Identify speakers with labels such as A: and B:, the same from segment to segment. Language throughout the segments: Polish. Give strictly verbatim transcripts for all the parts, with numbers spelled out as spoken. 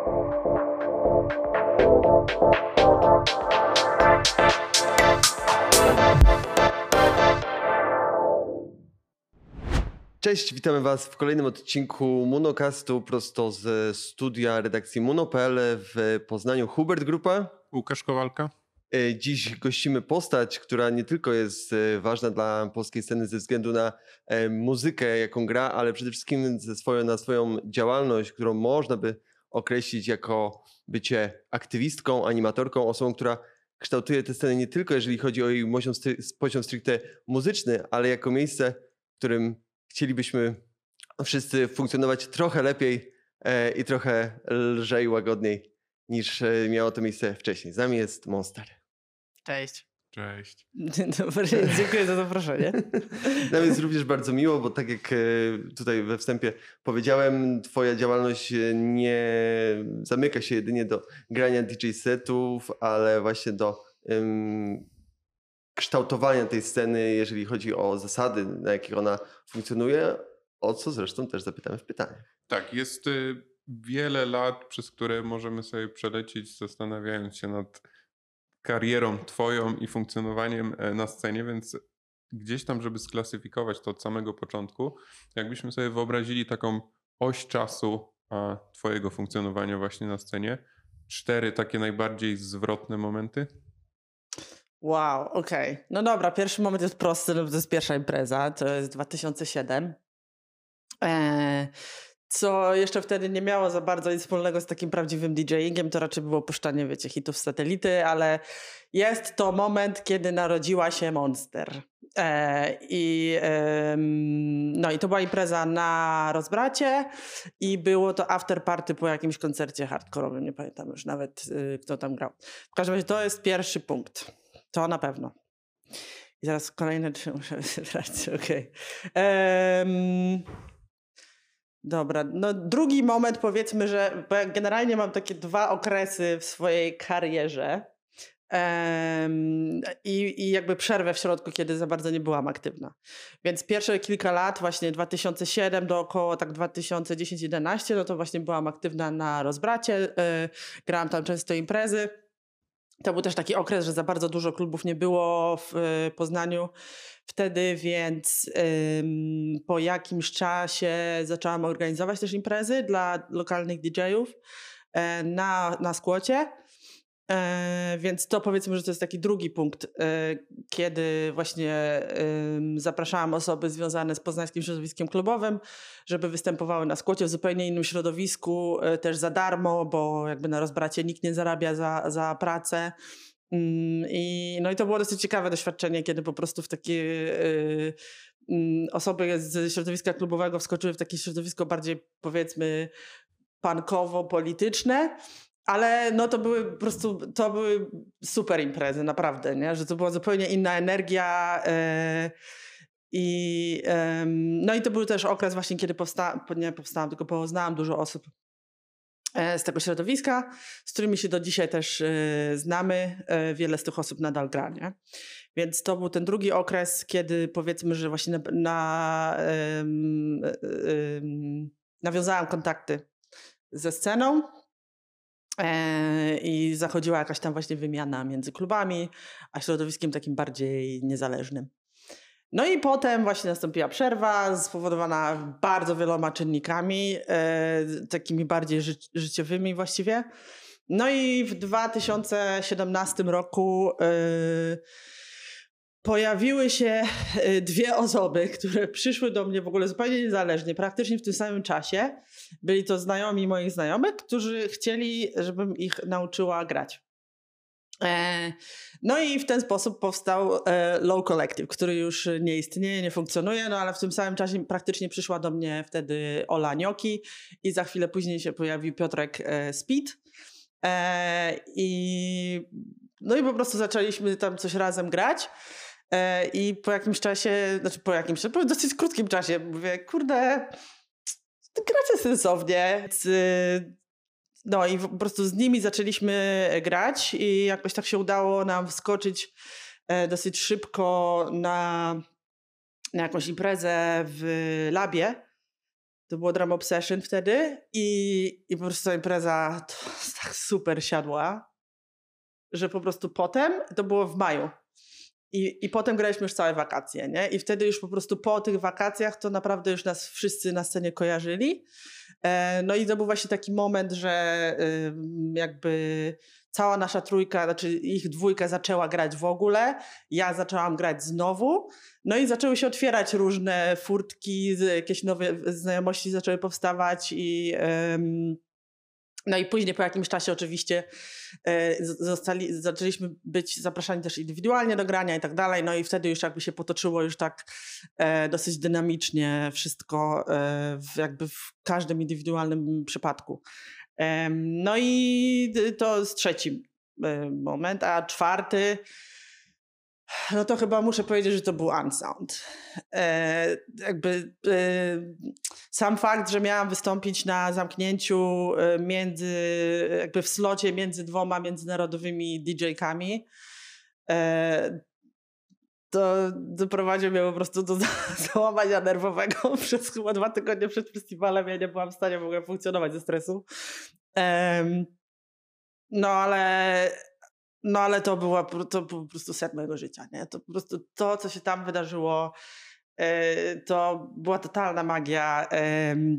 A: Cześć, witamy Was w kolejnym odcinku Munocastu prosto ze studia redakcji Muno kropka p l w Poznaniu. Hubert Grupa.
B: Łukasz Kowalka.
A: Dziś gościmy postać, która nie tylko jest ważna dla polskiej sceny ze względu na muzykę, jaką gra, ale przede wszystkim ze swoją, na swoją działalność, którą można by określić jako bycie aktywistką, animatorką, osobą, która kształtuje tę scenę nie tylko jeżeli chodzi o jej poziom stricte muzyczny, ale jako miejsce, w którym chcielibyśmy wszyscy funkcjonować trochę lepiej e, i trochę lżej, łagodniej niż e, miało to miejsce wcześniej. Z nami jest Monster.
C: Cześć.
B: Cześć.
C: Dzień dobry, dziękuję za zaproszenie.
A: Nam jest również bardzo miło, bo tak jak e, tutaj we wstępie powiedziałem, twoja działalność nie zamyka się jedynie do grania D J setów, ale właśnie do um, kształtowania tej sceny, jeżeli chodzi o zasady, na jakich ona funkcjonuje, o co zresztą też zapytamy w pytaniach.
B: Tak, jest y, wiele lat, przez które możemy sobie przelecieć, zastanawiając się nad karierą twoją i funkcjonowaniem na scenie, więc gdzieś tam, żeby sklasyfikować to od samego początku, jakbyśmy sobie wyobrazili taką oś czasu a, twojego funkcjonowania właśnie na scenie, cztery takie najbardziej zwrotne momenty.
C: Wow, okej. Okay. No dobra, pierwszy moment jest prosty, no to jest pierwsza impreza, to jest dwa tysiące siódmy. Eee, co jeszcze wtedy nie miało za bardzo nic wspólnego z takim prawdziwym DJingiem, to raczej było puszczanie, wiecie, hitów z satelity, ale jest to moment, kiedy narodziła się Monster. Eee, i, eee, no i to była impreza na Rozbracie i było to after party po jakimś koncercie hardkorowym, nie pamiętam już nawet y, kto tam grał. W każdym razie to jest pierwszy punkt. To na pewno. I zaraz kolejne trzy muszę wybrać. Okej. Okay. Um, dobra. No drugi moment, powiedzmy, że bo ja generalnie mam takie dwa okresy w swojej karierze um, i, i jakby przerwę w środku, kiedy za bardzo nie byłam aktywna. Więc pierwsze kilka lat, właśnie dwa tysiące siódmy do około tak dwa tysiące dziesięć jedenaście, no to właśnie byłam aktywna na Rozbracie. Yy, grałam tam często imprezy. To był też taki okres, że za bardzo dużo klubów nie było w y, Poznaniu wtedy, więc ym, po jakimś czasie zaczęłam organizować też imprezy dla lokalnych D J-ów y, na, na Skłocie. Y, więc to powiedzmy, że to jest taki drugi punkt, y, kiedy właśnie y, zapraszałam osoby związane z poznańskim środowiskiem klubowym, żeby występowały na Skłocie w zupełnie innym środowisku, y, też za darmo, bo jakby na Rozbracie nikt nie zarabia za, za pracę. Y, i, no i to było dosyć ciekawe doświadczenie, kiedy po prostu w takie y, y, osoby z środowiska klubowego wskoczyły w takie środowisko bardziej powiedzmy punkowo-polityczne. Ale no to były po prostu, to były super imprezy, naprawdę, nie? Że to była zupełnie inna energia yy, i yy, no i to był też okres właśnie, kiedy powsta- nie powstałam, tylko poznałam dużo osób yy, z tego środowiska, z którymi się do dzisiaj też yy, znamy. Yy, wiele z tych osób nadal gra, nie? Więc to był ten drugi okres, kiedy powiedzmy, że właśnie na, na yy, yy, nawiązałam kontakty ze sceną. I zachodziła jakaś tam właśnie wymiana między klubami, a środowiskiem takim bardziej niezależnym. No i potem właśnie nastąpiła przerwa spowodowana bardzo wieloma czynnikami, e, takimi bardziej ży- życiowymi właściwie. No i w dwa tysiące siedemnastym roku e, pojawiły się dwie osoby, które przyszły do mnie w ogóle zupełnie niezależnie, praktycznie w tym samym czasie. Byli to znajomi moich znajomych, którzy chcieli, żebym ich nauczyła grać. No i w ten sposób powstał Low Collective, który już nie istnieje, nie funkcjonuje, no ale w tym samym czasie praktycznie przyszła do mnie wtedy Ola Nioki i za chwilę później się pojawił Piotrek Speed. I, no i po prostu zaczęliśmy tam coś razem grać. I po jakimś czasie, znaczy po jakimś, po dosyć krótkim czasie mówię, kurde, gracie sensownie. No i po prostu z nimi zaczęliśmy grać i jakoś tak się udało nam wskoczyć dosyć szybko na, na jakąś imprezę w Labie. To było Drum Obsession wtedy i, i po prostu ta impreza to tak super siadła, że po prostu potem, to było w maju, i, i potem graliśmy już całe wakacje, nie? I wtedy już po prostu po tych wakacjach to naprawdę już nas wszyscy na scenie kojarzyli. E, no i to był właśnie taki moment, że y, jakby cała nasza trójka, znaczy ich dwójka zaczęła grać w ogóle, ja zaczęłam grać znowu, no i zaczęły się otwierać różne furtki, jakieś nowe znajomości zaczęły powstawać i ym, no i później po jakimś czasie oczywiście e, zostali, zaczęliśmy być zapraszani też indywidualnie do grania i tak dalej, no i wtedy już jakby się potoczyło już tak e, dosyć dynamicznie wszystko e, w, jakby w każdym indywidualnym przypadku. E, no i to jest trzeci e, moment, a czwarty, no to chyba muszę powiedzieć, że to był Unsound. E, jakby e, sam fakt, że miałam wystąpić na zamknięciu e, między, jakby w slocie między dwoma międzynarodowymi didżejkami, e, to doprowadziło mnie po prostu do załamania nerwowego. Przez chyba dwa tygodnie przed festiwalem ja nie byłam w stanie w ogóle funkcjonować ze stresu. E, no ale... No ale to, była, to był po prostu set mojego życia, nie? To po prostu to, co się tam wydarzyło, yy, to była totalna magia. Yy,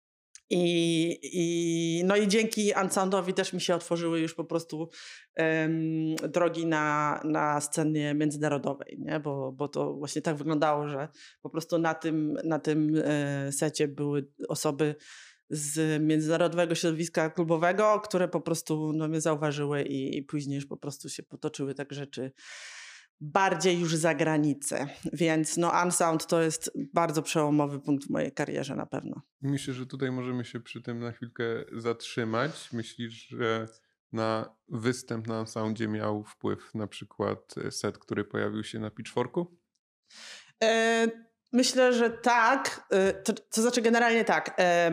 C: i, i, no i dzięki Unsoundowi też mi się otworzyły już po prostu yy, drogi na, na scenie międzynarodowej, nie? Bo, bo to właśnie tak wyglądało, że po prostu na tym, na tym yy, secie były osoby z międzynarodowego środowiska klubowego, które po prostu no, mnie zauważyły i, i później już po prostu się potoczyły tak rzeczy bardziej już za granicę. Więc no Unsound to jest bardzo przełomowy punkt w mojej karierze na pewno.
B: Myślę, że tutaj możemy się przy tym na chwilkę zatrzymać. Myślisz, że na występ na Unsoundzie miał wpływ na przykład set, który pojawił się na Pitchforku?
C: E, myślę, że tak. E, to, to znaczy generalnie tak. E,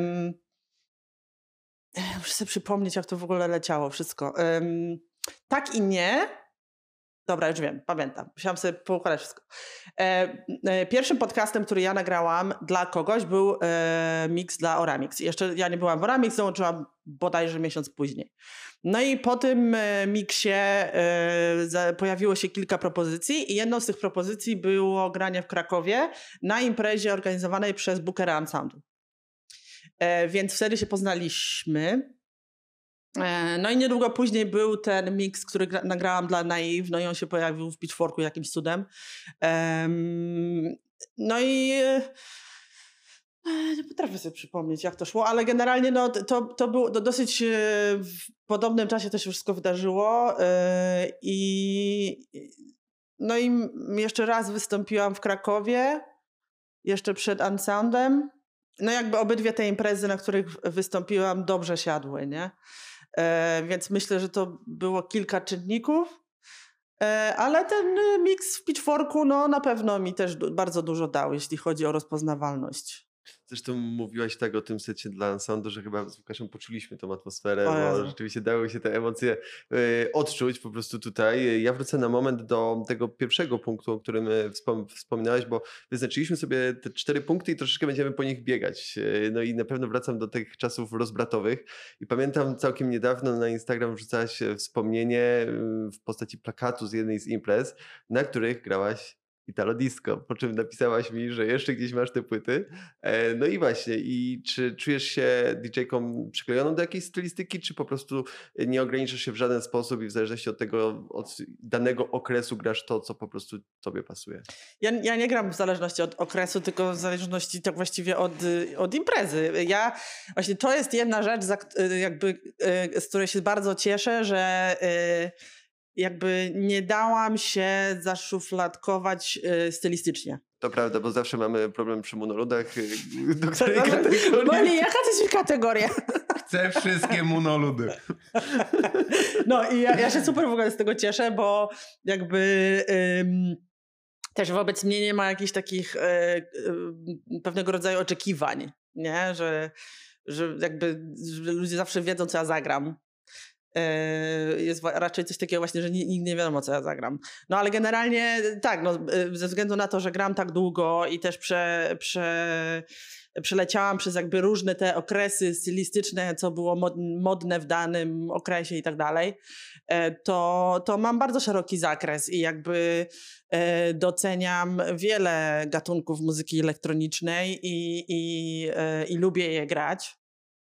C: muszę sobie przypomnieć, jak to w ogóle leciało wszystko. E, tak i nie. Dobra, już wiem, pamiętam. Musiałam sobie poukładać wszystko. E, e, pierwszym podcastem, który ja nagrałam dla kogoś, był e, mix dla Oramix. Jeszcze ja nie byłam w Oramix, dołączyłam bodajże miesiąc później. No i po tym e, miksie e, za, pojawiło się kilka propozycji i jedną z tych propozycji było granie w Krakowie na imprezie organizowanej przez Bookera Unsoundu. E, więc wtedy się poznaliśmy. No i niedługo później był ten mix, który gra- nagrałam dla Naive, no i on się pojawił w Pitchforku jakimś cudem. Um, no i nie potrafię sobie przypomnieć, jak to szło, ale generalnie no, to, to było to dosyć w podobnym czasie to się wszystko wydarzyło i no i jeszcze raz wystąpiłam w Krakowie, jeszcze przed Unsoundem. No jakby obydwie te imprezy, na których wystąpiłam, dobrze siadły, nie? E, więc myślę, że to było kilka czynników, e, ale ten miks w Pitchforku no, na pewno mi też du- bardzo dużo dał, jeśli chodzi o rozpoznawalność.
A: Zresztą mówiłaś tak o tym secie dla Unsoundu, że chyba z Łukaszem poczuliśmy tą atmosferę,
C: O
A: bo
C: Jezu.
A: rzeczywiście dały się te emocje y, odczuć po prostu tutaj. Ja wrócę na moment do tego pierwszego punktu, o którym y, wspom- wspominałeś, bo wyznaczyliśmy sobie te cztery punkty i troszeczkę będziemy po nich biegać. Y, no i na pewno wracam do tych czasów rozbratowych i pamiętam całkiem niedawno na Instagram wrzucałaś wspomnienie y, w postaci plakatu z jednej z imprez, na których grałaś Italo Disco, po czym napisałaś mi, że jeszcze gdzieś masz te płyty. E, No i właśnie, i czy czujesz się didżejką przyklejoną do jakiejś stylistyki, czy po prostu nie ograniczasz się w żaden sposób i w zależności od tego, od danego okresu grasz to, co po prostu tobie pasuje?
C: Ja, ja nie gram w zależności od okresu, tylko w zależności tak właściwie od, y, od imprezy. Ja właśnie to jest jedna rzecz, za, kt- y, jakby, y, z której się bardzo cieszę, że y, jakby nie dałam się zaszufladkować y, stylistycznie.
A: To prawda, bo zawsze mamy problem przy monoludach, y, do której kategorii...
C: Boli, jaka to jest kategoria?
B: Chcę wszystkie monoludy.
C: No i ja, ja się super w ogóle z tego cieszę, bo jakby ym, też wobec mnie nie ma jakichś takich y, y, pewnego rodzaju oczekiwań, nie? Że, że jakby że ludzie zawsze wiedzą, co ja zagram. Y, Jest wa- raczej coś takiego właśnie, że ni- nigdy nie wiadomo, co ja zagram. No ale generalnie tak, no, y, ze względu na to, że gram tak długo i też prze, prze, przeleciałam przez jakby różne te okresy stylistyczne, co było modne w danym okresie i tak dalej, to, to mam bardzo szeroki zakres i jakby doceniam wiele gatunków muzyki elektronicznej i, i, i lubię je grać.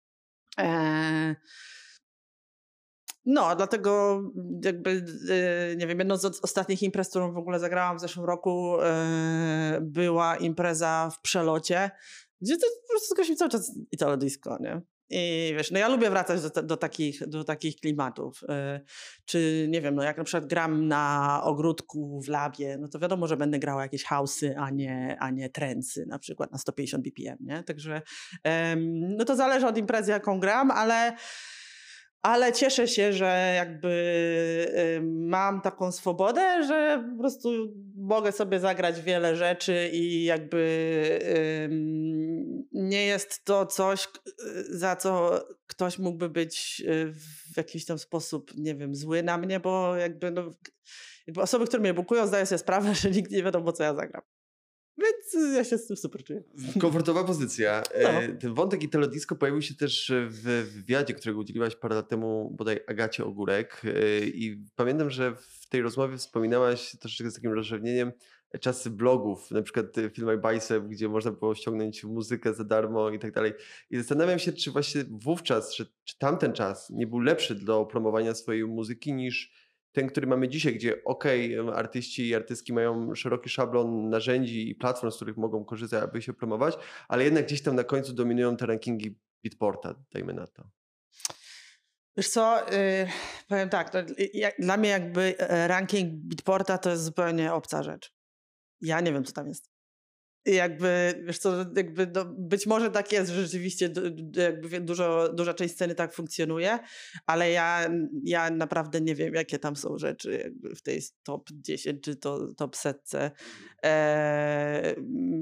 C: No, dlatego jakby, nie wiem, jedną z ostatnich imprez, którą w ogóle zagrałam w zeszłym roku, była impreza w Przelocie, gdzie to po prostu gościł cały czas Italo Disco, nie? I wiesz, no ja lubię wracać do, do, takich, do takich klimatów. Czy nie wiem, no jak na przykład gram na ogródku w labie, no to wiadomo, że będę grała jakieś house'y, a nie, a nie trendsy, na przykład na sto pięćdziesiąt B P M, nie? Także no to zależy od imprezy, jaką gram, ale Ale cieszę się, że jakby y, mam taką swobodę, że po prostu mogę sobie zagrać wiele rzeczy i jakby y, nie jest to coś, za co ktoś mógłby być w jakiś tam sposób, nie wiem, zły na mnie, bo jakby, no, jakby osoby, które mnie bukują, zdają sobie sprawę, że nikt nie wiadomo, co ja zagram. Więc ja się z tym super czuję.
A: Komfortowa pozycja.
C: No.
A: Ten wątek Italo Disco pojawił się też w wywiadzie, którego udzieliłaś parę lat temu bodaj Agacie Ogórek. I pamiętam, że w tej rozmowie wspominałaś troszeczkę z takim rozrzewnieniem czasy blogów, na przykład Feel My Bicep, gdzie można było ściągnąć muzykę za darmo i tak dalej. I zastanawiam się, czy właśnie wówczas, czy, czy tamten czas nie był lepszy do promowania swojej muzyki niż ten, który mamy dzisiaj, gdzie okej, okay, artyści i artystki mają szeroki szablon narzędzi i platform, z których mogą korzystać, aby się promować, ale jednak gdzieś tam na końcu dominują te rankingi Beatporta, dajmy na to.
C: Wiesz co, yy, powiem tak, to, jak, dla mnie jakby ranking Beatporta to jest zupełnie obca rzecz. Ja nie wiem, co tam jest. I jakby, wiesz co, jakby no, być może tak jest, że rzeczywiście jakby dużo, duża część sceny tak funkcjonuje, ale ja, ja naprawdę nie wiem, jakie tam są rzeczy jakby w tej top dziesięć czy to top setce. Eee,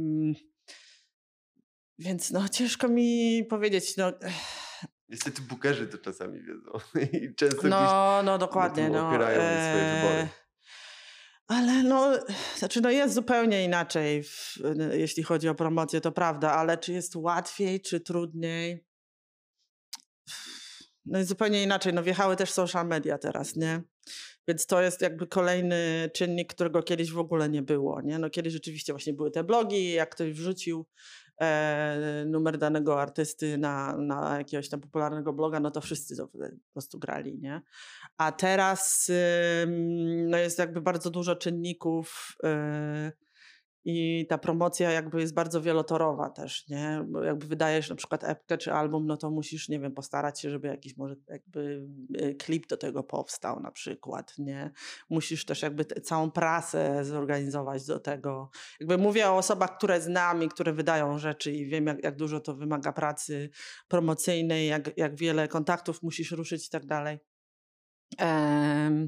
C: więc no ciężko mi powiedzieć, no...
A: Niestety bookerzy to czasami wiedzą i często
C: no, no dokładnie,
A: no, opierają
C: no,
A: swoje wybory.
C: Ale no, znaczy no jest zupełnie inaczej, w, jeśli chodzi o promocję, to prawda, ale czy jest łatwiej, czy trudniej? No jest zupełnie inaczej. No wjechały też social media teraz, nie? Więc to jest jakby kolejny czynnik, którego kiedyś w ogóle nie było, nie? No kiedyś rzeczywiście właśnie były te blogi, jak ktoś wrzucił e, numer danego artysty na, na jakiegoś tam popularnego bloga, no to wszyscy to po prostu grali, nie? A teraz y, no jest jakby bardzo dużo czynników y, i ta promocja jakby jest bardzo wielotorowa też, nie? Bo jakby wydajesz na przykład epkę czy album, no to musisz, nie wiem, postarać się, żeby jakiś może jakby klip do tego powstał na przykład, nie? Musisz też jakby te, całą prasę zorganizować do tego. Jakby mówię o osobach, które znam i które wydają rzeczy i wiem, jak, jak dużo to wymaga pracy promocyjnej, jak, jak wiele kontaktów musisz ruszyć i tak dalej. Um,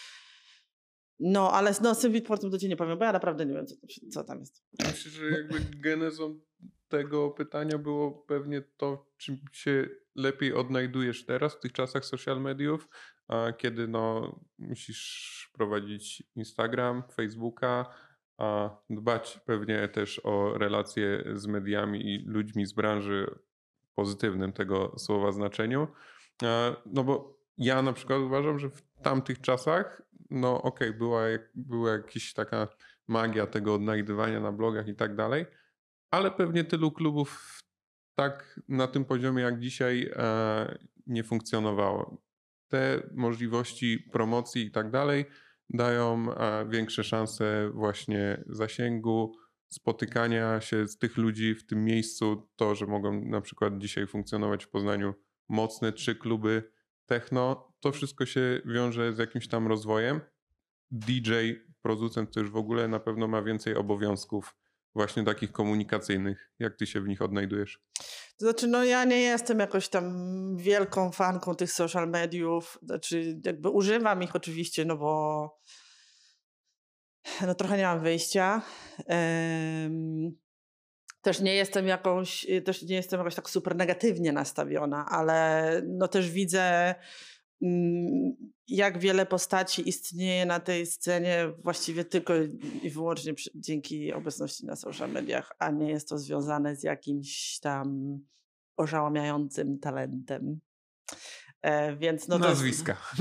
C: No, ale no, z tym Beatportem to ci nie powiem, bo ja naprawdę nie wiem, co, co tam jest.
B: Myślę, że jakby genezą tego pytania było pewnie to, czym się lepiej odnajdujesz teraz w tych czasach social mediów, a kiedy no, musisz prowadzić Instagram, Facebooka, a dbać pewnie też o relacje z mediami i ludźmi z branży w pozytywnym tego słowa znaczeniu. No bo ja na przykład uważam, że w tamtych czasach no okej, okay, była, była jakaś taka magia tego odnajdywania na blogach i tak dalej, ale pewnie tylu klubów tak na tym poziomie jak dzisiaj e, nie funkcjonowało. Te możliwości promocji i tak dalej dają e, większe szanse właśnie zasięgu, spotykania się z tych ludzi w tym miejscu. To, że mogą na przykład dzisiaj funkcjonować w Poznaniu mocne trzy kluby techno, to wszystko się wiąże z jakimś tam rozwojem. D J, producent to już w ogóle na pewno ma więcej obowiązków właśnie takich komunikacyjnych. Jak ty się w nich odnajdujesz?
C: To znaczy, no ja nie jestem jakoś tam wielką fanką tych social mediów. Znaczy, jakby używam ich oczywiście, no bo no trochę nie mam wyjścia. Um, Też nie jestem jakąś, też nie jestem jakoś tak super negatywnie nastawiona, ale no też widzę jak wiele postaci istnieje na tej scenie właściwie tylko i wyłącznie przy, dzięki obecności na social mediach, a nie jest to związane z jakimś tam oszałamiającym talentem. E, więc no
B: Nazwiska.
C: To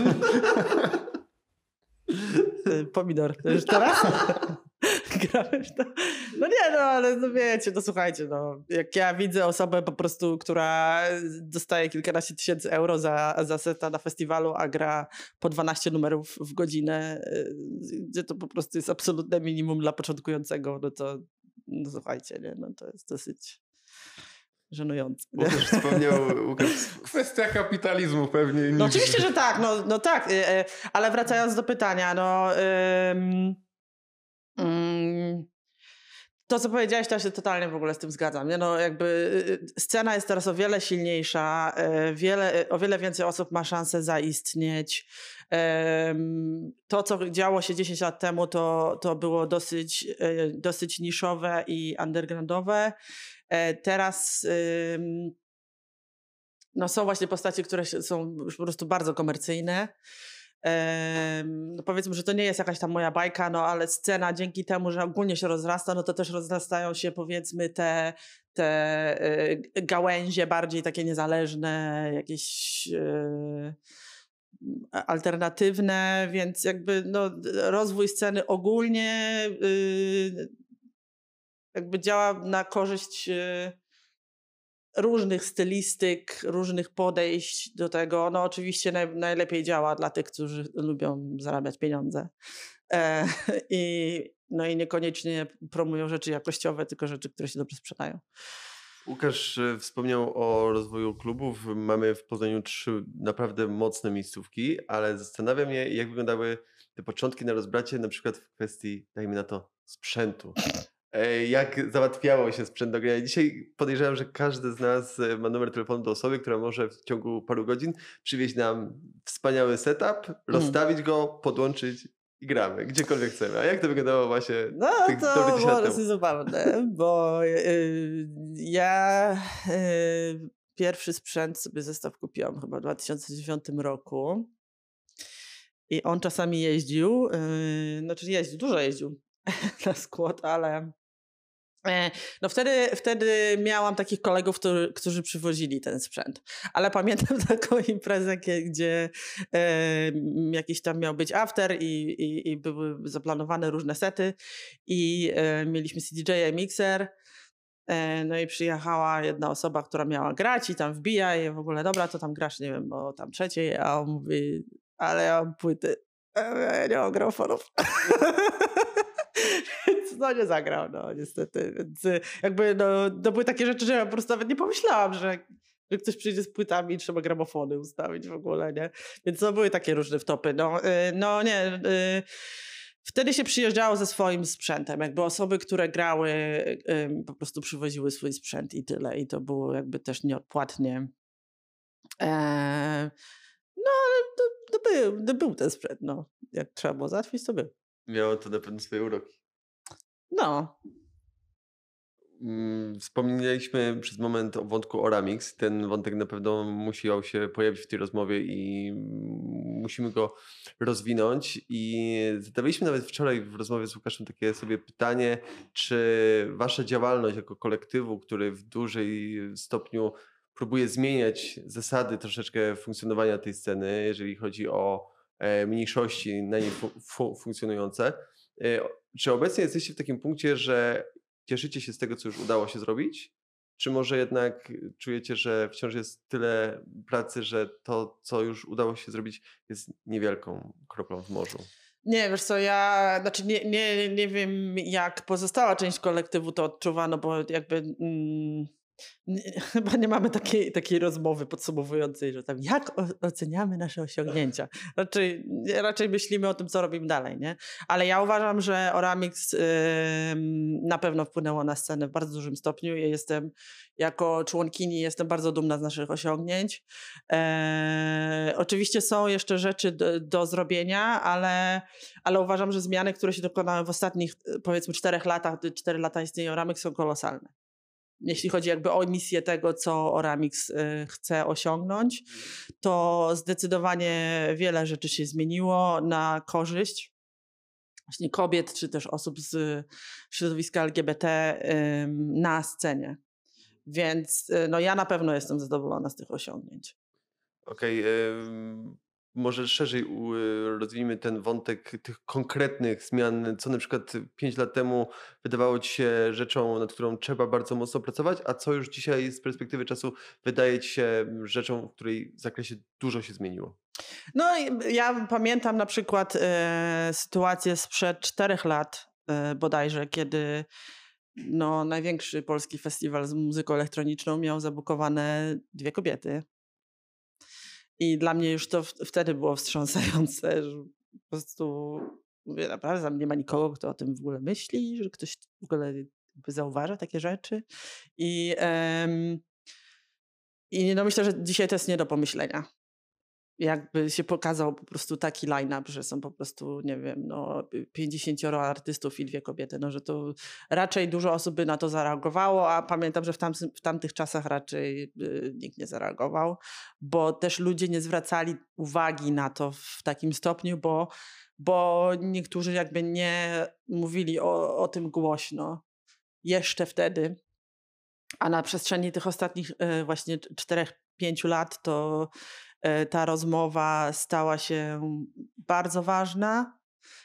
C: jest... Pomidor. To już teraz? Gramy w to. No nie, no ale no wiecie, no słuchajcie, no jak ja widzę osobę po prostu, która dostaje kilkanaście tysięcy euro za, za seta na festiwalu, a gra po dwanaście numerów w godzinę, gdzie to po prostu jest absolutne minimum dla początkującego, no to no słuchajcie, nie, no to jest dosyć żenujące.
A: Łukasz wspomniał... Łukasz...
B: Kwestia kapitalizmu pewnie.
C: No oczywiście, że tak, no, no tak, ale wracając do pytania, no... Ym... To, co powiedziałeś, to ja się totalnie w ogóle z tym zgadzam. Nie? No, jakby scena jest teraz o wiele silniejsza, wiele, o wiele więcej osób ma szansę zaistnieć. To, co działo się dziesięć lat temu, to, to było dosyć, dosyć niszowe i undergroundowe. Teraz no, są właśnie postacie, które są już po prostu bardzo komercyjne. No powiedzmy, że to nie jest jakaś tam moja bajka, no ale scena dzięki temu, że ogólnie się rozrasta, no to też rozrastają się powiedzmy te, te gałęzie bardziej takie niezależne, jakieś yy, alternatywne, więc jakby no, rozwój sceny ogólnie yy, jakby działa na korzyść yy, różnych stylistyk, różnych podejść do tego. No oczywiście naj, najlepiej działa dla tych, którzy lubią zarabiać pieniądze. E, i, no i niekoniecznie promują rzeczy jakościowe, tylko rzeczy, które się dobrze sprzedają.
A: Łukasz wspomniał o rozwoju klubów. Mamy w Poznaniu trzy naprawdę mocne miejscówki, ale zastanawia mnie, jak wyglądały te początki na rozbracie, na przykład w kwestii, dajmy na to, sprzętu. Jak załatwiało się sprzęt do grania. Dzisiaj podejrzewam, że każdy z nas ma numer telefonu do osoby, która może w ciągu paru godzin przywieźć nam wspaniały setup, rozstawić go, podłączyć i gramy, gdziekolwiek chcemy. A jak to wyglądało właśnie
C: no,
A: tych
C: to
A: dobrych
C: było
A: lat temu?
C: dosyć zabawne, bo yy, ja yy, pierwszy sprzęt sobie zestaw kupiłam chyba w dwa tysiące dziewiątym roku i on czasami jeździł, yy, znaczy jeździł, dużo jeździł na skład, ale no wtedy, wtedy miałam takich kolegów, którzy, którzy przywozili ten sprzęt. Ale pamiętam taką imprezę, gdzie e, jakiś tam miał być after i, i, i były zaplanowane różne sety i e, mieliśmy C D J, mixer. E, no i przyjechała jedna osoba, która miała grać i tam wbija i w ogóle dobra, to tam grasz, nie wiem, o tam trzeciej, a on mówi, ale ja mam płyty, ja nie mam gramofonów. No nie zagrał, no niestety. Więc jakby no, to były takie rzeczy, że ja po prostu nawet nie pomyślałam, że, że ktoś przyjdzie z płytami i trzeba gramofony ustawić w ogóle, nie? Więc to były takie różne wtopy. No, no nie, wtedy się przyjeżdżało ze swoim sprzętem. Jakby osoby, które grały, po prostu przywoziły swój sprzęt i tyle. I to było jakby też nieodpłatnie. No ale to, to, był, to był ten sprzęt, no. Jak trzeba było załatwić, to był.
A: Miało to na pewno swoje uroki.
C: No.
A: Wspomnieliśmy przez moment o wątku Oramix. Ten wątek na pewno musiał się pojawić w tej rozmowie i musimy go rozwinąć. I zadawaliśmy nawet wczoraj w rozmowie z Łukaszem takie sobie pytanie, czy wasza działalność jako kolektywu, który w dużej stopniu próbuje zmieniać zasady troszeczkę funkcjonowania tej sceny, jeżeli chodzi o mniejszości na niej fu- fu- funkcjonujące, czy obecnie jesteście w takim punkcie, że cieszycie się z tego, co już udało się zrobić? Czy może jednak czujecie, że wciąż jest tyle pracy, że to, co już udało się zrobić, jest niewielką kroplą w morzu?
C: Nie, wiesz co, ja znaczy nie, nie, nie wiem, jak pozostała część kolektywu to odczuwa, no bo jakby mm, nie, chyba nie mamy takiej, takiej rozmowy podsumowującej, że tam jak o, oceniamy nasze osiągnięcia. Raczej, raczej myślimy o tym, co robimy dalej, nie? Ale ja uważam, że Oramix yy, na pewno wpłynęło na scenę w bardzo dużym stopniu. Ja jestem, jako członkini, jestem bardzo dumna z naszych osiągnięć. Yy, oczywiście są jeszcze rzeczy do, do zrobienia, ale, ale uważam, że zmiany, które się dokonały w ostatnich, powiedzmy, czterech latach, cztery lata istnienia Oramix są kolosalne. jeśli chodzi jakby o misję tego, co Oramix chce osiągnąć, to zdecydowanie wiele rzeczy się zmieniło na korzyść właśnie kobiet, czy też osób z środowiska L G B T na scenie. Więc no ja na pewno jestem zadowolona z tych osiągnięć.
A: Okej, okay, może szerzej rozwijmy ten wątek tych konkretnych zmian, co na przykład pięć lat temu wydawało ci się rzeczą, nad którą trzeba bardzo mocno pracować, a co już dzisiaj z perspektywy czasu wydaje ci się rzeczą, w której zakresie dużo się zmieniło?
C: No ja pamiętam na przykład e, sytuację sprzed czterech lat e, bodajże, kiedy no, największy polski festiwal z muzyką elektroniczną miał zabukowane dwie kobiety. I dla mnie już to w, wtedy było wstrząsające, że po prostu mówię, naprawdę tam nie ma nikogo, kto o tym w ogóle myśli, że ktoś w ogóle zauważa takie rzeczy. I, em, i no myślę, że dzisiaj to jest nie do pomyślenia. Jakby się pokazał po prostu taki line-up, że są po prostu, nie wiem, no pięćdziesięcioro artystów i dwie kobiety, no że to raczej dużo osób by na to zareagowało, a pamiętam, że w, tam, w tamtych czasach raczej y, nikt nie zareagował, bo też ludzie nie zwracali uwagi na to w takim stopniu, bo, bo niektórzy jakby nie mówili o, o tym głośno jeszcze wtedy, a na przestrzeni tych ostatnich y, właśnie czterech, pięciu lat to ta rozmowa stała się bardzo ważna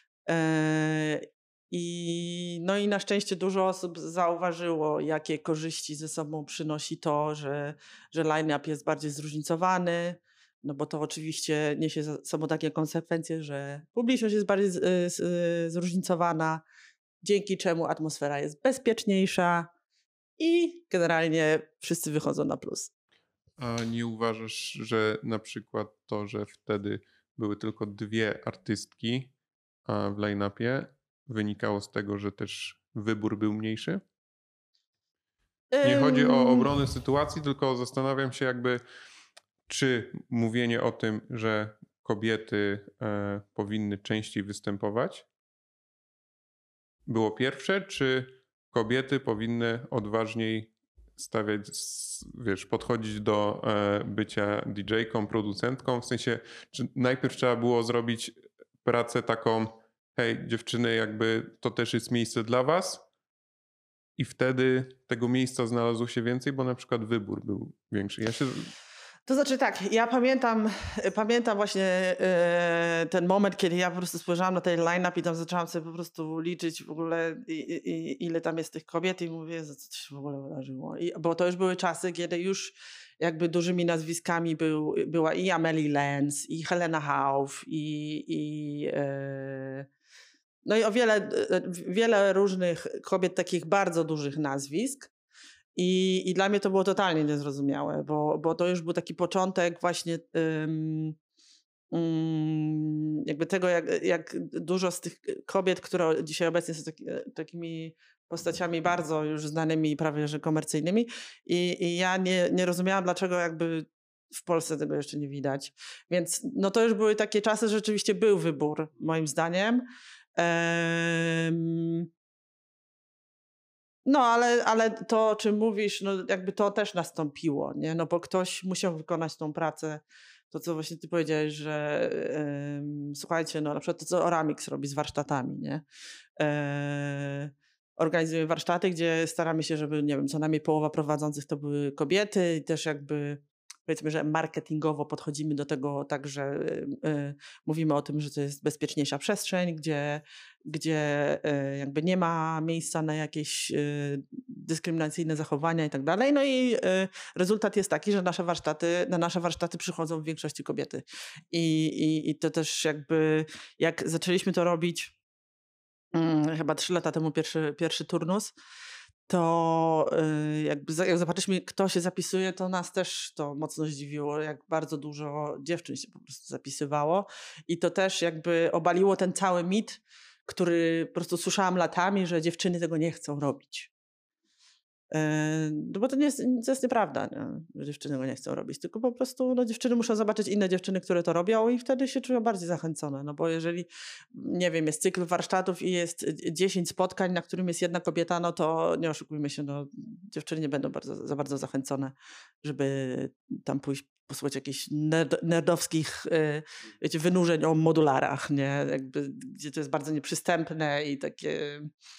C: i, no i na szczęście dużo osób zauważyło, jakie korzyści ze sobą przynosi to, że, że line-up jest bardziej zróżnicowany, no bo to oczywiście niesie ze sobą takie konsekwencje, że publiczność jest bardziej z, z, zróżnicowana, dzięki czemu atmosfera jest bezpieczniejsza i generalnie wszyscy wychodzą na plus.
B: A nie uważasz, że na przykład to, że wtedy były tylko dwie artystki w line-upie, wynikało z tego, że też wybór był mniejszy? Nie chodzi o obronę sytuacji, tylko zastanawiam się jakby, czy mówienie o tym, że kobiety e, powinny częściej występować, było pierwsze, czy kobiety powinny odważniej stawiać, wiesz, podchodzić do e, bycia didżejką, producentką, w sensie, czy najpierw trzeba było zrobić pracę taką, hej dziewczyny, jakby to też jest miejsce dla was i wtedy tego miejsca znalazło się więcej, bo na przykład wybór był większy. Ja się...
C: To znaczy tak, ja pamiętam, pamiętam właśnie yy, ten moment, kiedy ja po prostu spojrzałam na ten line-up i tam zaczęłam sobie po prostu liczyć w ogóle i, i, ile tam jest tych kobiet i mówię, co to się w ogóle wydarzyło. I, bo to już były czasy, kiedy już jakby dużymi nazwiskami był, była i Amelie Lenz, i Helena Hauff, i, i yy, no i o wiele, wiele różnych kobiet, takich bardzo dużych nazwisk. I, I dla mnie to było totalnie niezrozumiałe, bo, bo to już był taki początek właśnie um, um, jakby tego, jak, jak dużo z tych kobiet, które dzisiaj obecnie są taki, takimi postaciami bardzo już znanymi i prawie że komercyjnymi i, i ja nie, nie rozumiałam, dlaczego jakby w Polsce tego jeszcze nie widać. Więc no to już były takie czasy, że rzeczywiście był wybór moim zdaniem. Um, No, ale, ale to, o czym mówisz, no jakby to też nastąpiło, nie? No bo ktoś musiał wykonać tą pracę. To, co właśnie ty powiedziałeś, że yy, słuchajcie, no na przykład to, co Oramix robi z warsztatami, nie? Yy, organizujemy warsztaty, gdzie staramy się, żeby, nie wiem, co najmniej połowa prowadzących to były kobiety i też jakby powiedzmy, że marketingowo podchodzimy do tego tak, że y, mówimy o tym, że to jest bezpieczniejsza przestrzeń, gdzie, gdzie y, jakby nie ma miejsca na jakieś y, dyskryminacyjne zachowania i tak dalej. No i y, rezultat jest taki, że nasze warsztaty, na nasze warsztaty przychodzą w większości kobiety. I, i, i to też jakby, jak zaczęliśmy to robić y, chyba trzy lata temu pierwszy, pierwszy turnus, to y, jakby jak zobaczyliśmy, kto się zapisuje, to nas też to mocno zdziwiło, jak bardzo dużo dziewczyn się po prostu zapisywało i to też jakby obaliło ten cały mit, który po prostu słyszałam latami, że dziewczyny tego nie chcą robić. No bo to, nie jest, to jest nieprawda, nie? Że dziewczyny go nie chcą robić, tylko po prostu no, dziewczyny muszą zobaczyć inne dziewczyny, które to robią i wtedy się czują bardziej zachęcone. No bo jeżeli, nie wiem, jest cykl warsztatów i jest dziesięć spotkań, na którym jest jedna kobieta, no to nie oszukujmy się, no, dziewczyny nie będą bardzo, za bardzo zachęcone, żeby tam pójść posłuchać jakichś nerd, nerdowskich y, wiecie, wynurzeń o modularach, nie? Jakby, gdzie to jest bardzo nieprzystępne i takie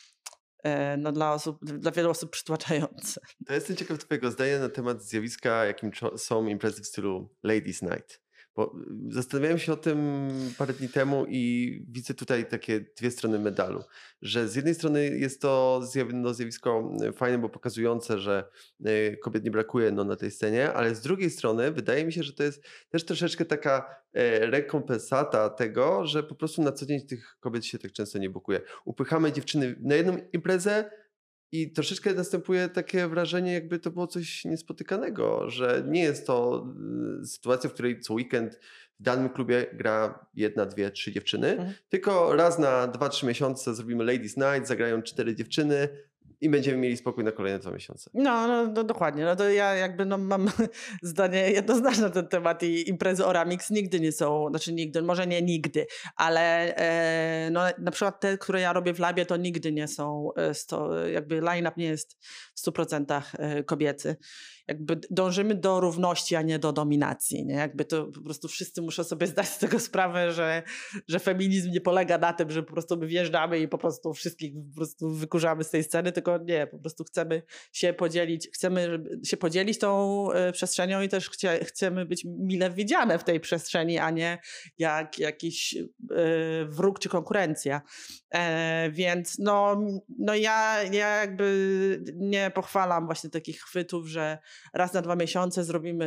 C: no, dla, osób, dla wielu osób przytłaczające.
A: To jestem ciekaw twojego zdania na temat zjawiska, jakim są imprezy w stylu Ladies Night. Bo zastanawiałem się o tym parę dni temu i widzę tutaj takie dwie strony medalu. Że z jednej strony jest to no, zjawisko fajne, bo pokazujące, że kobiet nie brakuje no, na tej scenie, ale z drugiej strony wydaje mi się, że to jest też troszeczkę taka rekompensata tego, że po prostu na co dzień tych kobiet się tak często nie bukuje. Upychamy dziewczyny na jedną imprezę, i troszeczkę następuje takie wrażenie, jakby to było coś niespotykanego, że nie jest to sytuacja, w której co weekend w danym klubie gra jedna, dwie, trzy dziewczyny, mhm. tylko raz na dwa, trzy miesiące zrobimy Ladies Night, zagrają cztery dziewczyny i będziemy mieli spokój na kolejne dwa miesiące.
C: No, no, no dokładnie. No to ja jakby no, mam zdanie jednoznaczne na ten temat i imprezy Oramix nigdy nie są, znaczy nigdy, może nie nigdy, ale e, no, na przykład te, które ja robię w labie, to nigdy nie są, sto, jakby line-up nie jest w stu procentach kobiecy. Jakby dążymy do równości, a nie do dominacji. Nie? Jakby to po prostu wszyscy muszą sobie zdać z tego sprawę, że, że feminizm nie polega na tym, że po prostu my wjeżdżamy i po prostu wszystkich po prostu wykurzamy z tej sceny, tylko nie, po prostu chcemy się podzielić, chcemy się podzielić tą y, przestrzenią i też chcie, chcemy być mile widziane w tej przestrzeni, a nie jak jakiś y, wróg czy konkurencja. E, więc no, no ja, ja jakby nie pochwalam właśnie takich chwytów, że raz na dwa miesiące zrobimy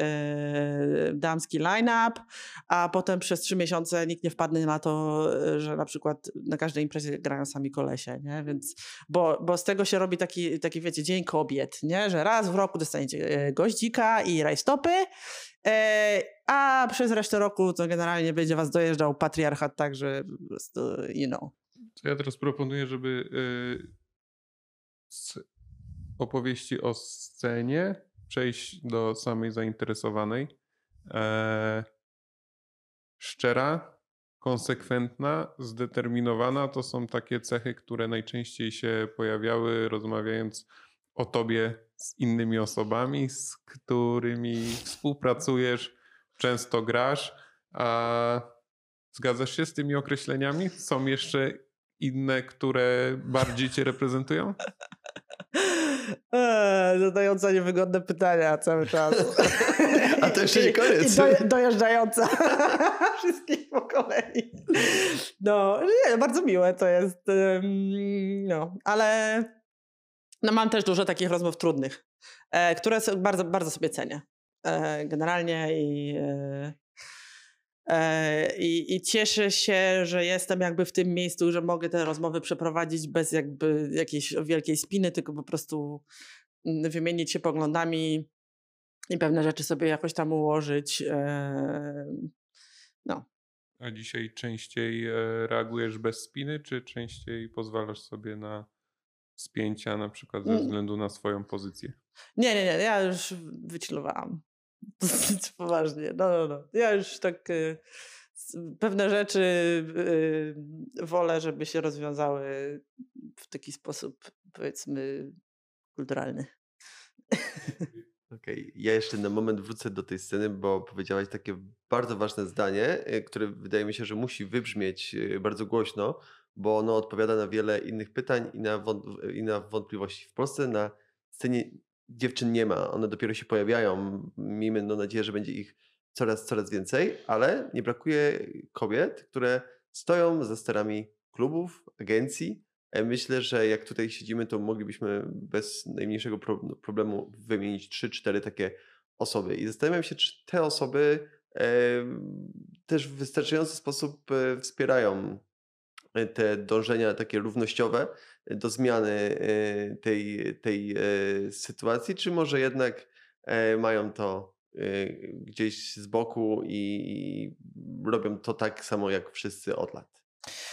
C: e, damski line-up, a potem przez trzy miesiące nikt nie wpadnie na to, że na przykład na każdej imprezie grają sami kolesie, nie? Więc, bo, bo z tego się robi taki, taki, wiecie, dzień kobiet, nie? Że raz w roku dostaniecie goździka i rajstopy, e, a przez resztę roku to generalnie będzie was dojeżdżał patriarchat, tak, że po prostu, you know.
B: To ja teraz proponuję, żeby yy, z opowieści o scenie przejść do samej zainteresowanej. Eee, szczera, konsekwentna, zdeterminowana to są takie cechy, które najczęściej się pojawiały rozmawiając o tobie z innymi osobami, z którymi współpracujesz, często grasz. A zgadzasz się z tymi określeniami? Są jeszcze inne, które bardziej cię reprezentują?
C: Eee, zadająca niewygodne pytania cały czas.
A: A to jeszcze nie koniec.
C: I do, dojeżdżająca wszystkich po kolei. No, nie, bardzo miłe to jest. No, ale no, mam też dużo takich rozmów trudnych, e, które bardzo, bardzo sobie cenię. E, generalnie i... E, I, I cieszę się, że jestem jakby w tym miejscu, że mogę te rozmowy przeprowadzić bez jakby jakiejś wielkiej spiny, tylko po prostu wymienić się poglądami i pewne rzeczy sobie jakoś tam ułożyć. No.
B: A dzisiaj częściej reagujesz bez spiny, czy częściej pozwalasz sobie na spięcia na przykład ze względu na swoją pozycję?
C: Nie, nie, nie. Ja już wychillowałam. Dosyć poważnie. No, no, no. Ja już tak y, pewne rzeczy y, wolę, żeby się rozwiązały w taki sposób, powiedzmy, kulturalny.
A: Okej, okay. Ja jeszcze na moment wrócę do tej sceny, bo powiedziałaś takie bardzo ważne zdanie, które wydaje mi się, że musi wybrzmieć bardzo głośno, bo ono odpowiada na wiele innych pytań i na, wąt- i na wątpliwości. W Polsce na scenie dziewczyn nie ma, one dopiero się pojawiają. Miejmy no nadzieję, że będzie ich coraz, coraz więcej, ale nie brakuje kobiet, które stoją za sterami klubów, agencji. Myślę, że jak tutaj siedzimy, to moglibyśmy bez najmniejszego pro- problemu wymienić trzy, cztery takie osoby. I zastanawiam się, czy te osoby e, też w wystarczający sposób e, wspierają te dążenia takie równościowe do zmiany tej, tej sytuacji, czy może jednak mają to gdzieś z boku i robią to tak samo jak wszyscy od lat?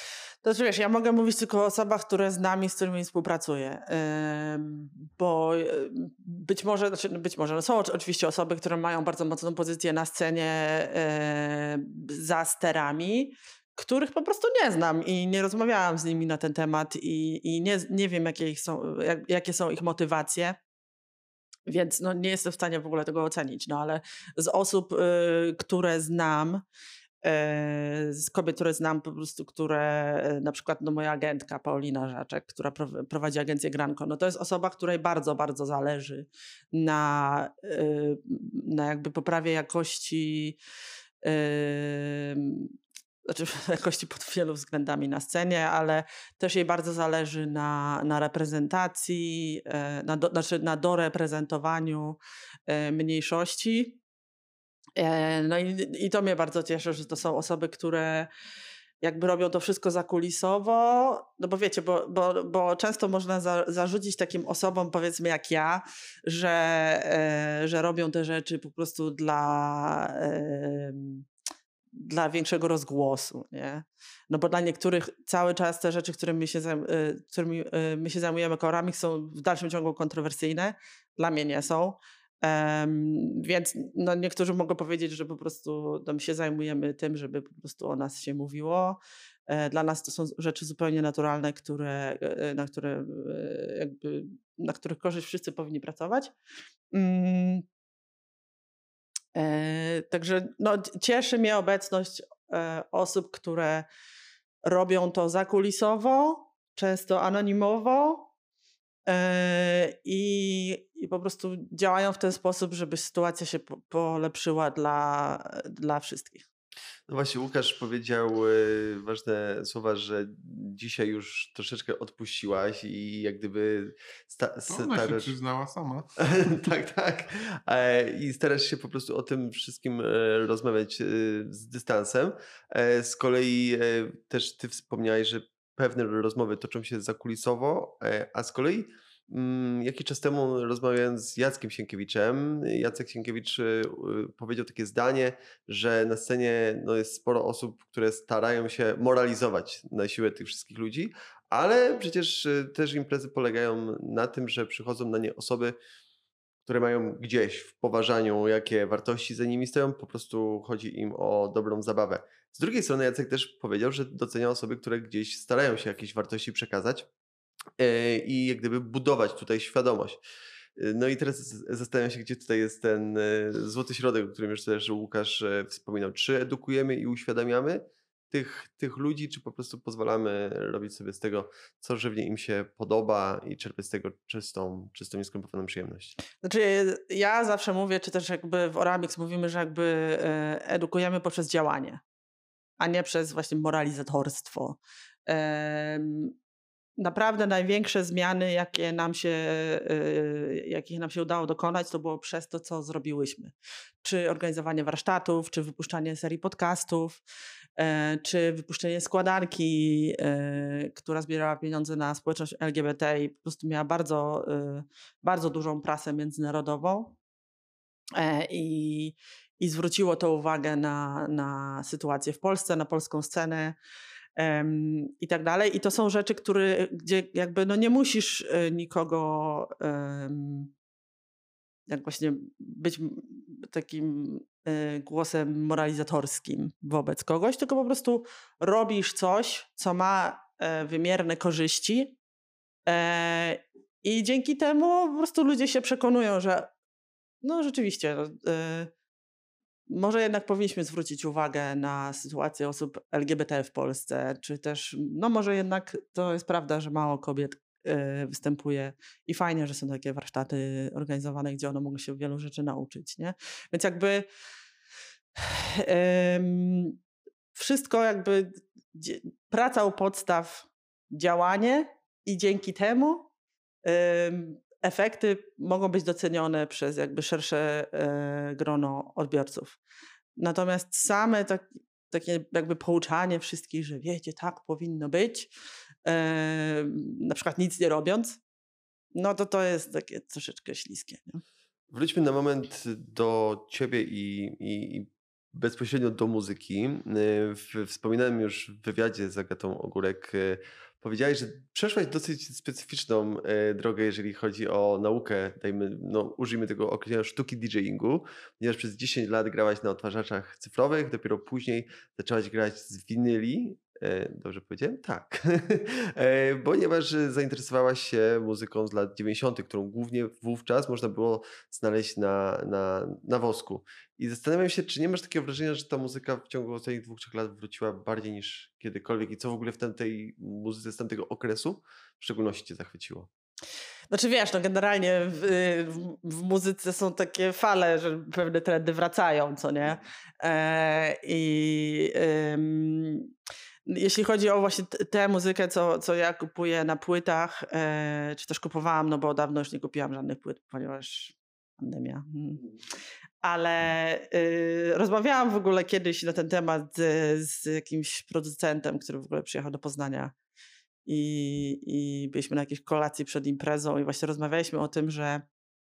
C: Znaczy wiesz, ja mogę mówić tylko o osobach, które znam i z którymi współpracuję, Ym, bo y, być może, znaczy być może, no są oczy- oczywiście osoby, które mają bardzo mocną pozycję na scenie y, za sterami, których po prostu nie znam i nie rozmawiałam z nimi na ten temat i, i nie, nie wiem, jakie, ich są, jak, jakie są ich motywacje. Więc no, nie jestem w stanie w ogóle tego ocenić, no ale z osób, y, które znam, y, z kobiet, które znam po prostu, które y, na przykład no, moja agentka Paulina Żaczek, która pro- prowadzi agencję Granko, no to jest osoba, której bardzo, bardzo zależy na, y, na jakby poprawie jakości y, znaczy jakości pod wielu względami na scenie, ale też jej bardzo zależy na, na reprezentacji, e, na, do, znaczy na doreprezentowaniu e, mniejszości. E, No i, i to mnie bardzo cieszy, że to są osoby, które jakby robią to wszystko zakulisowo, no bo wiecie, bo, bo, bo często można za, zarzucić takim osobom, powiedzmy jak ja, że, e, że robią te rzeczy po prostu dla... E, dla większego rozgłosu, nie? No bo dla niektórych cały czas te rzeczy, którymi się, zajm- y, którymi y, my się zajmujemy korami, są w dalszym ciągu kontrowersyjne. Dla mnie nie są. Em, więc no niektórzy mogą powiedzieć, że po prostu no, my się zajmujemy tym, żeby po prostu o nas się mówiło. E, Dla nas to są rzeczy zupełnie naturalne, które, e, na, które, e, jakby, na których korzyść wszyscy powinni pracować. Mm, E, Także no, c- cieszy mnie obecność e, osób, które robią to zakulisowo, często anonimowo e, i, i po prostu działają w ten sposób, żeby sytuacja się po, polepszyła dla, dla wszystkich.
A: No właśnie, Łukasz powiedział y, ważne słowa, że dzisiaj już troszeczkę odpuściłaś i jak gdyby sta-
B: To ona się
A: starasz...
B: przyznała sama.
A: Tak, tak. E, I starasz się po prostu o tym wszystkim e, rozmawiać e, z dystansem. E, Z kolei e, też ty wspomniałeś, że pewne rozmowy toczą się zakulisowo, e, a z kolei mm, jakiś czas temu rozmawiając z Jackiem Sienkiewiczem, Jacek Sienkiewicz e, e, powiedział takie zdanie, że na scenie no, jest sporo osób, które starają się moralizować na siłę tych wszystkich ludzi, ale przecież e, też imprezy polegają na tym, że przychodzą na nie osoby, które mają gdzieś w poważaniu, jakie wartości za nimi stoją, po prostu chodzi im o dobrą zabawę. Z drugiej strony Jacek też powiedział, że docenia osoby, które gdzieś starają się jakieś wartości przekazać e, i jak gdyby budować tutaj świadomość. E, No i teraz z- zastanawiam się, gdzie tutaj jest ten e, złoty środek, o którym już też Łukasz e, wspominał. Czy edukujemy i uświadamiamy tych, tych ludzi, czy po prostu pozwalamy robić sobie z tego, co żywnie im się podoba i czerpać z tego czystą, czystą nieskrępowaną przyjemność?
C: Znaczy ja zawsze mówię, czy też jakby w Oramix mówimy, że jakby e, edukujemy poprzez działanie, a nie przez właśnie moralizatorstwo. Em, Naprawdę największe zmiany, jakie nam się, y, jakich nam się udało dokonać, to było przez to, co zrobiłyśmy. Czy organizowanie warsztatów, czy wypuszczanie serii podcastów, e, czy wypuszczenie składanki, e, która zbierała pieniądze na społeczność L G B T i po prostu miała bardzo, y, bardzo dużą prasę międzynarodową. E, I, i zwróciło to uwagę na, na sytuację w Polsce, na polską scenę em, i tak dalej. I to są rzeczy, które, gdzie jakby no nie musisz e, nikogo em, jak właśnie być m- takim e, głosem moralizatorskim wobec kogoś, tylko po prostu robisz coś, co ma e, wymierne korzyści e, i dzięki temu po prostu ludzie się przekonują, że no rzeczywiście, no, e, może jednak powinniśmy zwrócić uwagę na sytuację osób L G B T w Polsce, czy też, no może jednak to jest prawda, że mało kobiet e, występuje i fajnie, że są takie warsztaty organizowane, gdzie one mogą się wielu rzeczy nauczyć, nie? Więc jakby em, wszystko jakby dzie- praca u podstaw, działanie i dzięki temu em, efekty mogą być docenione przez jakby szersze e, grono odbiorców. Natomiast same tak, takie jakby pouczanie wszystkich, że wiecie, tak powinno być, e, na przykład nic nie robiąc, no to to jest takie troszeczkę śliskie. Nie?
A: Wróćmy na moment do ciebie i, i, i bezpośrednio do muzyki. W, wspominałem już w wywiadzie z Agatą Ogórek, powiedziałeś, że przeszłaś dosyć specyficzną drogę, jeżeli chodzi o naukę, dajmy, no, użyjmy tego określenia sztuki DJingu, ponieważ przez dziesięć lat grałaś na odtwarzaczach cyfrowych, dopiero później zaczęłaś grać z winyli. Dobrze powiedziałem? Tak. Ponieważ zainteresowałaś się muzyką z lat dziewięćdziesiątych, którą głównie wówczas można było znaleźć na, na, na wosku. I zastanawiam się, czy nie masz takiego wrażenia, że ta muzyka w ciągu ostatnich dwóch, trzech lat wróciła bardziej niż kiedykolwiek i co w ogóle w tamtej muzyce z tamtego okresu w szczególności cię zachwyciło?
C: Znaczy wiesz, no generalnie w, w, w muzyce są takie fale, że pewne trendy wracają, co nie? E, I ym, jeśli chodzi o właśnie t- tę muzykę, co, co ja kupuję na płytach, e, czy też kupowałam, no bo dawno już nie kupiłam żadnych płyt, ponieważ pandemia. Hmm. Ale y, rozmawiałam w ogóle kiedyś na ten temat z, z jakimś producentem, który w ogóle przyjechał do Poznania. I, I byliśmy na jakiejś kolacji przed imprezą i właśnie rozmawialiśmy o tym, że,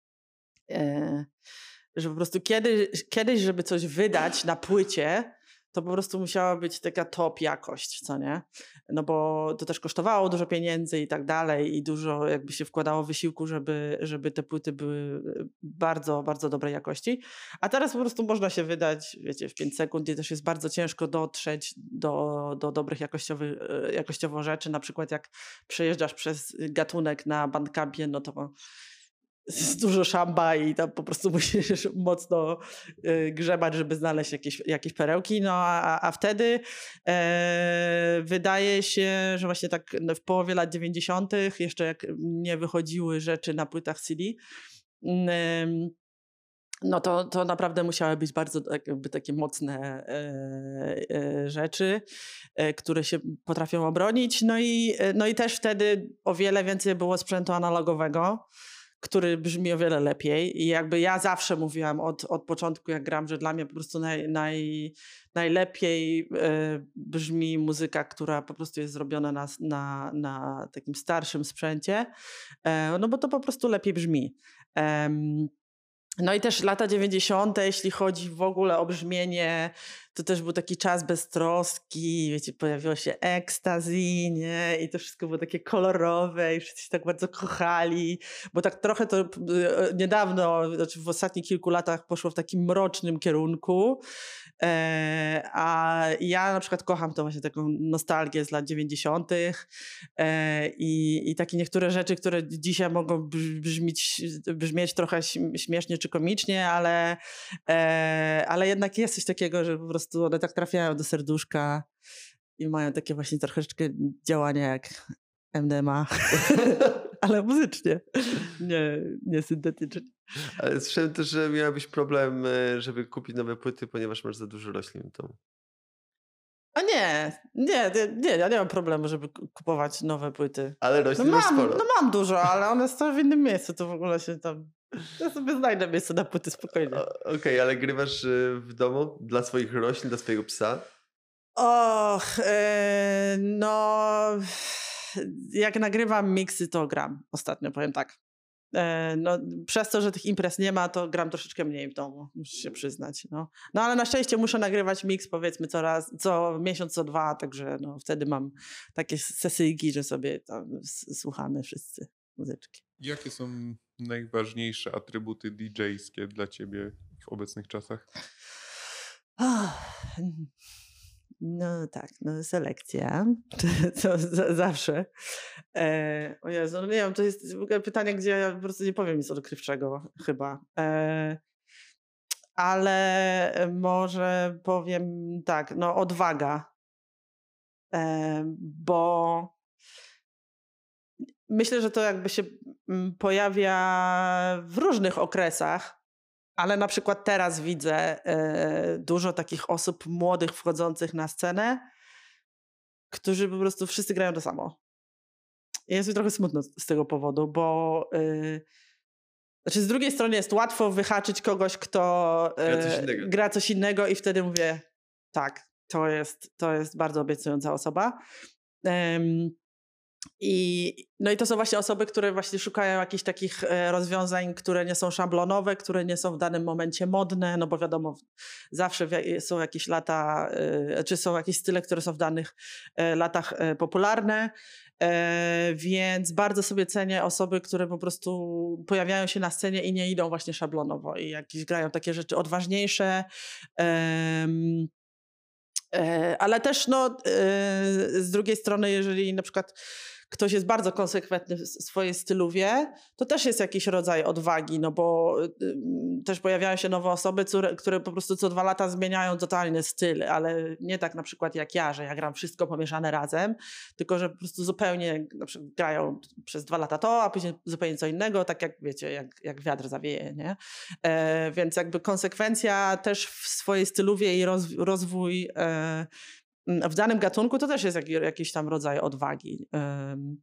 C: e, że po prostu kiedy, kiedyś, żeby coś wydać na płycie, to po prostu musiała być taka top jakość, co nie? No bo to też kosztowało dużo pieniędzy i tak dalej i dużo jakby się wkładało wysiłku, żeby, żeby te płyty były bardzo, bardzo dobrej jakości. A teraz po prostu można się wydać, wiecie, w pięć sekund i też jest bardzo ciężko dotrzeć do, do dobrych jakościowych, jakościowo rzeczy. Na przykład jak przejeżdżasz przez gatunek na Bandcampie, no to jest dużo szamba i tam po prostu musisz mocno y, grzebać, żeby znaleźć jakieś, jakieś perełki. No a, a wtedy e, wydaje się, że właśnie tak w połowie lat dziewięćdziesiątych, jeszcze jak nie wychodziły rzeczy na płytach C D, y, no to, to naprawdę musiały być bardzo jakby takie mocne e, e, rzeczy, e, które się potrafią obronić. No i, no i też wtedy o wiele więcej było sprzętu analogowego, który brzmi o wiele lepiej i jakby ja zawsze mówiłam od, od początku, jak gram, że dla mnie po prostu naj, naj, najlepiej e, brzmi muzyka, która po prostu jest zrobiona na, na, na takim starszym sprzęcie, e, no bo to po prostu lepiej brzmi. E, No i też lata dziewięćdziesiąte, jeśli chodzi w ogóle o brzmienie, to też był taki czas bez troski, wiecie, pojawiło się ecstasy, nie? I to wszystko było takie kolorowe i wszyscy się tak bardzo kochali, bo tak trochę to niedawno, znaczy w ostatnich kilku latach poszło w takim mrocznym kierunku, e, a ja na przykład kocham to właśnie taką nostalgię z lat dziewięćdziesiątych e, i, i takie niektóre rzeczy, które dzisiaj mogą brzmieć, brzmieć trochę śmiesznie czy komicznie, ale, e, ale jednak jest coś takiego, że po prostu one tak trafiają do serduszka i mają takie właśnie troszeczkę działania jak M D M A, ale muzycznie, nie, nie syntetycznie.
A: Ale słyszałem też, że miałabyś problem, żeby kupić nowe płyty, ponieważ masz za dużo roślin w domu.
C: A nie, nie, nie, ja nie mam problemu, żeby kupować nowe płyty.
A: Ale roślin
C: no
A: masz
C: mam,
A: sporo.
C: No mam dużo, ale one są w innym miejscu, to w ogóle się tam... Ja sobie znajdę miejsce na płyty spokojnie.
A: Okej, okay, ale grywasz w domu dla swoich roślin, dla swojego psa?
C: Och, yy, no... Jak nagrywam miksy, to gram ostatnio, powiem tak. Yy, no, przez to, że tych imprez nie ma, to gram troszeczkę mniej w domu, muszę się przyznać. No, no ale na szczęście muszę nagrywać miks powiedzmy co raz, co miesiąc, co dwa, także no, wtedy mam takie sesyjki, że sobie tam słuchamy wszyscy muzyczki.
B: Jakie są najważniejsze atrybuty didżejskie dla ciebie w obecnych czasach?
C: Oh, no tak, no selekcja, to z- zawsze. E, o Jezu, no nie wiem, to jest w ogóle pytanie, gdzie ja po prostu nie powiem nic odkrywczego chyba. E, ale może powiem tak, no odwaga, e, bo myślę, że to jakby się pojawia w różnych okresach, ale na przykład teraz widzę e, dużo takich osób młodych wchodzących na scenę, którzy po prostu wszyscy grają to samo. I jest mi trochę smutno z tego powodu, bo e, znaczy z drugiej strony jest łatwo wyhaczyć kogoś, kto e,
A: gra, coś innego.
C: gra coś innego i wtedy mówię, tak, to jest, to jest bardzo obiecująca osoba. Um, I, no i to są właśnie osoby, które właśnie szukają jakichś takich e, rozwiązań, które nie są szablonowe, które nie są w danym momencie modne, no bo wiadomo, zawsze w, są jakieś lata, e, czy są jakieś style, które są w danych e, latach e, popularne, e, więc bardzo sobie cenię osoby, które po prostu pojawiają się na scenie i nie idą właśnie szablonowo i jakieś grają takie rzeczy odważniejsze, em, E, Ale też no, e, z drugiej strony, jeżeli na przykład ktoś jest bardzo konsekwentny w s- swojej stylowie, to też jest jakiś rodzaj odwagi, no bo y, y, też pojawiają się nowe osoby, które, które po prostu co dwa lata zmieniają totalny styl, ale nie tak na przykład jak ja, że ja gram wszystko pomieszane razem, tylko że po prostu zupełnie na przykład grają przez dwa lata to, a później zupełnie co innego, tak jak wiecie, jak, jak wiatr zawieje, nie? E, więc jakby konsekwencja też w swojej stylowie i roz, rozwój e, w danym gatunku to też jest jak, jakiś tam rodzaj odwagi. Em,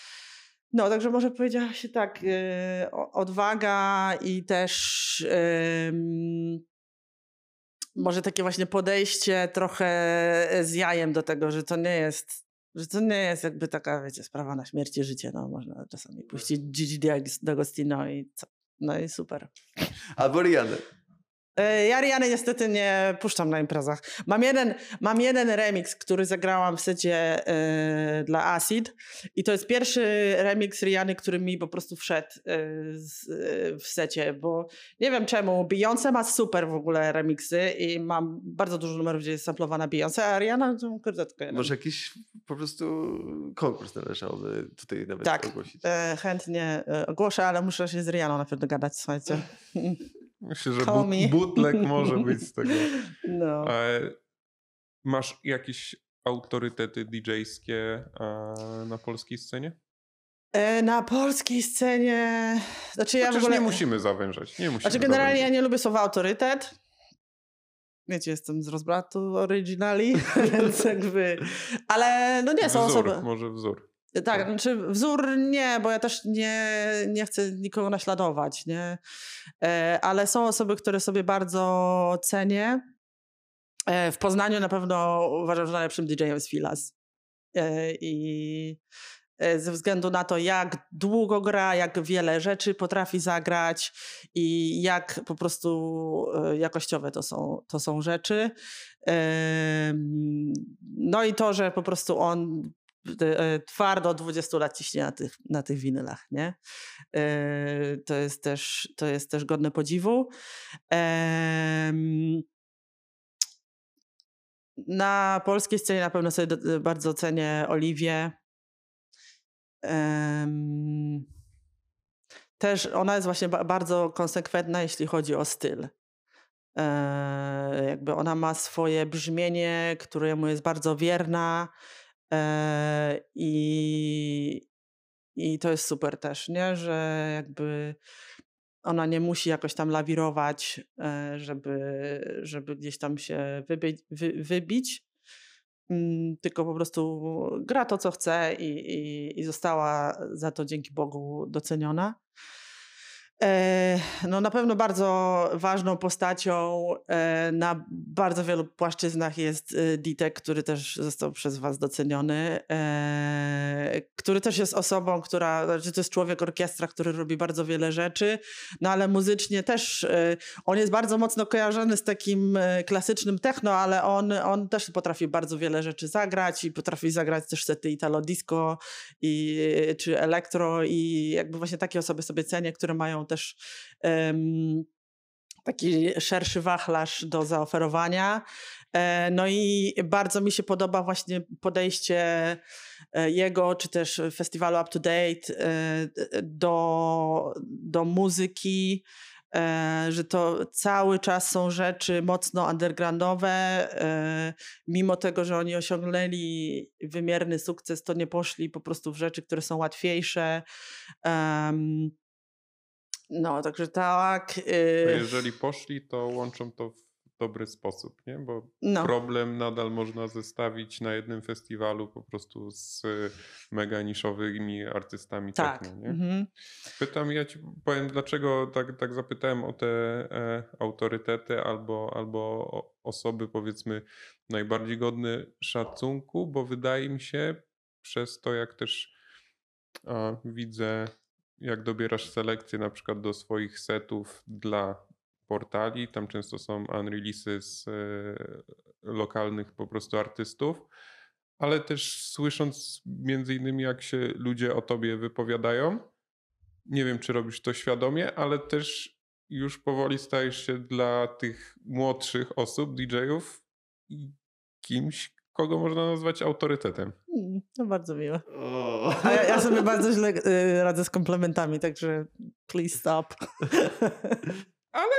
C: No, także może powiedziała się tak, e, o- odwaga i też em, może takie właśnie podejście trochę z jajem do tego, że to nie jest, że to nie jest jakby taka, wiecie, sprawa na śmierć i życie. No, można czasami puścić Gigi D'Agostino i co? No i super.
A: Albo Rihanna.
C: E, Ja Riany niestety nie puszczam na imprezach. Mam jeden, mam jeden remix, który zagrałam w secie e, dla Acid i to jest pierwszy remix Riany, który mi po prostu wszedł e, z, e, w secie, bo nie wiem czemu, Beyoncé ma super w ogóle remixy i mam bardzo dużo numerów, gdzie jest samplowana Beyoncé, a Rihanna to kurde tylko jeden.
A: Może jakiś po prostu konkurs należałoby tutaj nawet
C: Tak,
A: ogłosić.
C: e, chętnie e, ogłoszę, ale muszę się z Rihanną najpierw dogadać, słuchajcie.
B: Myślę, że
C: Call
B: but,
C: me.
B: bootleg może być z tego.
C: No.
B: E, masz jakieś autorytety didżejskie e, na polskiej scenie?
C: E, Na polskiej scenie... Znaczy ja
B: Chociaż
C: w ogóle...
B: nie musimy zawężać. Nie musimy
C: Znaczy generalnie ja
B: zawężać.
C: nie lubię słowa autorytet. Wiecie, jestem z rozbratu originali, więc jakby... Ale no nie, są
B: Wzór,
C: osoby...
B: może wzór.
C: Tak, znaczy wzór nie, bo ja też nie, nie chcę nikogo naśladować, nie? E, Ale są osoby, które sobie bardzo cenię. E, W Poznaniu na pewno uważam, że najlepszym didżejem jest Filas. E, I e, ze względu na to, jak długo gra, jak wiele rzeczy potrafi zagrać i jak po prostu e, jakościowe to są, to są rzeczy. Em, No i to, że po prostu on e, twardo od dwudziestu lat ciśnie na tych, na tych winylach, nie? E, To jest też, to jest też godne podziwu. Em, Na polskiej scenie na pewno sobie do- bardzo cenię Oliwię. Em, Też ona jest właśnie ba- bardzo konsekwentna, jeśli chodzi o styl. E, Jakby ona ma swoje brzmienie, któremu jest bardzo wierna e, i, i to jest super też, nie? Że jakby ona nie musi jakoś tam lawirować, e, żeby, żeby gdzieś tam się wybić, wy, wybić. Mm, Tylko po prostu gra to, co chce i, i, i została za to dzięki Bogu doceniona. E, No na pewno bardzo ważną postacią e, na bardzo wielu płaszczyznach jest e, Ditek, który też został przez was doceniony, e, który też jest osobą, która, znaczy to jest człowiek orkiestra, który robi bardzo wiele rzeczy, no ale muzycznie też e, on jest bardzo mocno kojarzony z takim e, klasycznym techno, ale on, on też potrafi bardzo wiele rzeczy zagrać i potrafi zagrać też sety italo disco i, czy elektro i jakby właśnie takie osoby sobie cenię, które mają też em, taki szerszy wachlarz do zaoferowania. E, No i bardzo mi się podoba właśnie podejście e, jego, czy też festiwalu Up to Date e, do, do muzyki, e, że to cały czas są rzeczy mocno undergroundowe. e, Mimo tego, że oni osiągnęli wymierny sukces, to nie poszli po prostu w rzeczy, które są łatwiejsze. Em, No, także tak.
B: A
C: y,
B: jeżeli poszli, to łączą to w dobry sposób, nie? Bo
C: No,
B: problem nadal można zestawić na jednym festiwalu po prostu z y, mega niszowymi artystami
C: tak.
B: techno, nie?
C: Mhm.
B: Pytam, ja ci powiem, dlaczego tak, tak zapytałem o te e, autorytety albo, albo o- osoby, powiedzmy, najbardziej godne szacunku, bo wydaje mi się, przez to jak też A widzę, jak dobierasz selekcję na przykład do swoich setów dla portali. Tam często są unreleasy z e, lokalnych po prostu artystów, ale też słysząc między innymi jak się ludzie o tobie wypowiadają, nie wiem czy robisz to świadomie, ale też już powoli stajesz się dla tych młodszych osób, didżejów, kimś, kogo można nazwać autorytetem.
C: Mm, to bardzo miłe.
A: O.
C: A ja, ja sobie bardzo źle y, radzę z komplementami, także please stop.
B: Ale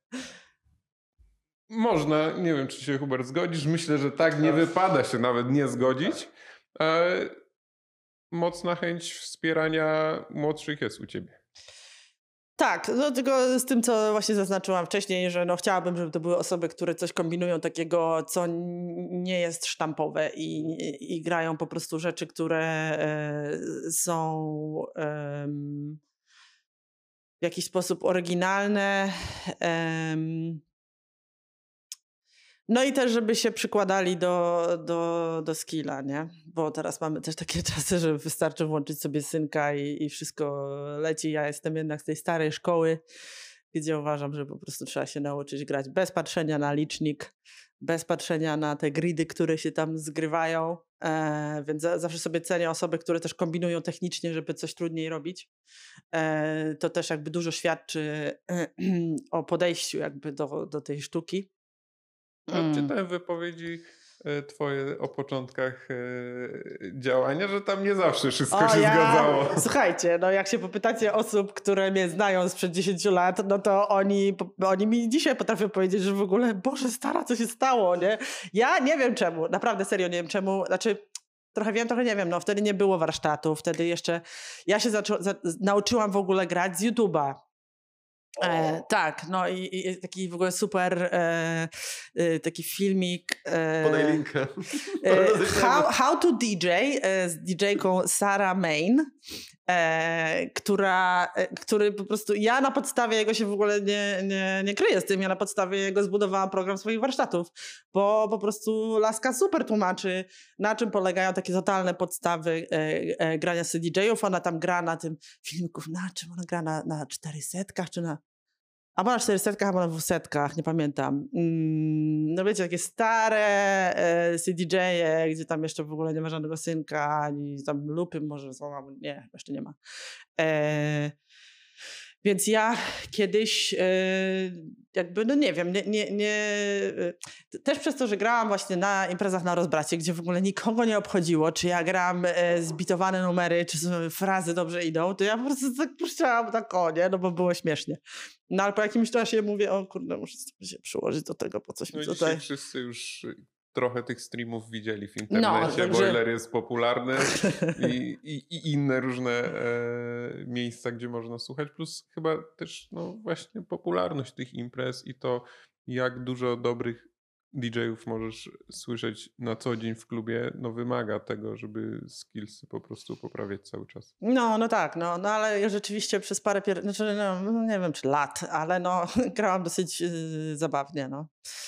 B: można, nie wiem czy się Hubert zgodzisz, myślę, że tak nie wypada się nawet nie zgodzić. E, mocna chęć wspierania młodszych jest u ciebie.
C: Tak, no tylko z tym, co właśnie zaznaczyłam wcześniej, że no chciałabym, żeby to były osoby, które coś kombinują takiego, co n- nie jest sztampowe i, i grają po prostu rzeczy, które e, są em, w jakiś sposób oryginalne. em, No i też, żeby się przykładali do, do, do skilla, nie? Bo teraz mamy też takie czasy, że wystarczy włączyć sobie synka i, i wszystko leci. Ja jestem jednak z tej starej szkoły, gdzie uważam, że po prostu trzeba się nauczyć grać bez patrzenia na licznik, bez patrzenia na te gridy, które się tam zgrywają. E, więc za, zawsze sobie cenię osoby, które też kombinują technicznie, żeby coś trudniej robić. E, to też jakby dużo świadczy o podejściu jakby do, do tej sztuki.
B: Mm. Czytałem wypowiedzi e, twoje o początkach e, działania, że tam nie zawsze wszystko
C: O,
B: się
C: ja...
B: zgadzało.
C: Słuchajcie, no jak się popytacie osób, które mnie znają sprzed dziesięciu lat, no to oni, oni mi dzisiaj potrafią powiedzieć, że w ogóle, Boże stara, co się stało, nie? Ja nie wiem czemu, naprawdę serio nie wiem czemu, znaczy trochę wiem, trochę nie wiem, no wtedy nie było warsztatu, wtedy jeszcze, ja się zaczą, za, nauczyłam w ogóle grać z YouTube'a. E, tak, no i, i taki w ogóle super e, e, taki filmik. E,
A: Podaj linkę.
C: e, how, how to D J e, z D J-ką Sarah Main, e, która, e, który po prostu, ja na podstawie jego się w ogóle nie, nie, nie kryję z tym, ja na podstawie jego zbudowałam program swoich warsztatów, bo po prostu laska super tłumaczy, na czym polegają takie totalne podstawy e, e, grania z D J-ów. Ona tam gra na tym filmiku, na czym ona gra, na, na czterysetkach czy na albo na czterysetkach, albo na dwusetkach, nie pamiętam. Mm, no wiecie, takie stare e, C D J-e, gdzie tam jeszcze w ogóle nie ma żadnego synka, ani tam lupy może są, albo nie, jeszcze nie ma. E, więc ja kiedyś e, jakby, no nie wiem, nie, nie, nie, e, też przez to, że grałam właśnie na imprezach na rozbracie, gdzie w ogóle nikogo nie obchodziło, czy ja gram e, zbitowane numery, czy frazy dobrze idą, to ja po prostu tak puszczałam tak o, nie, no bo było śmiesznie. No ale po jakimś czasie mówię, o kurde, muszę się przyłożyć do tego, po coś mi
B: No
C: tutaj...
B: dzisiaj wszyscy już trochę tych streamów widzieli w internecie,
C: No, także...
B: Boiler jest popularny i, i, i inne różne e, miejsca, gdzie można słuchać, plus chyba też no właśnie popularność tych imprez i to jak dużo dobrych D J-ów możesz słyszeć na co dzień w klubie, no wymaga tego, żeby skillsy po prostu poprawiać cały czas.
C: No, no tak, no, no ale ja rzeczywiście przez parę, pier... znaczy, no, nie wiem czy lat, ale no grałam dosyć yy, zabawnie, no.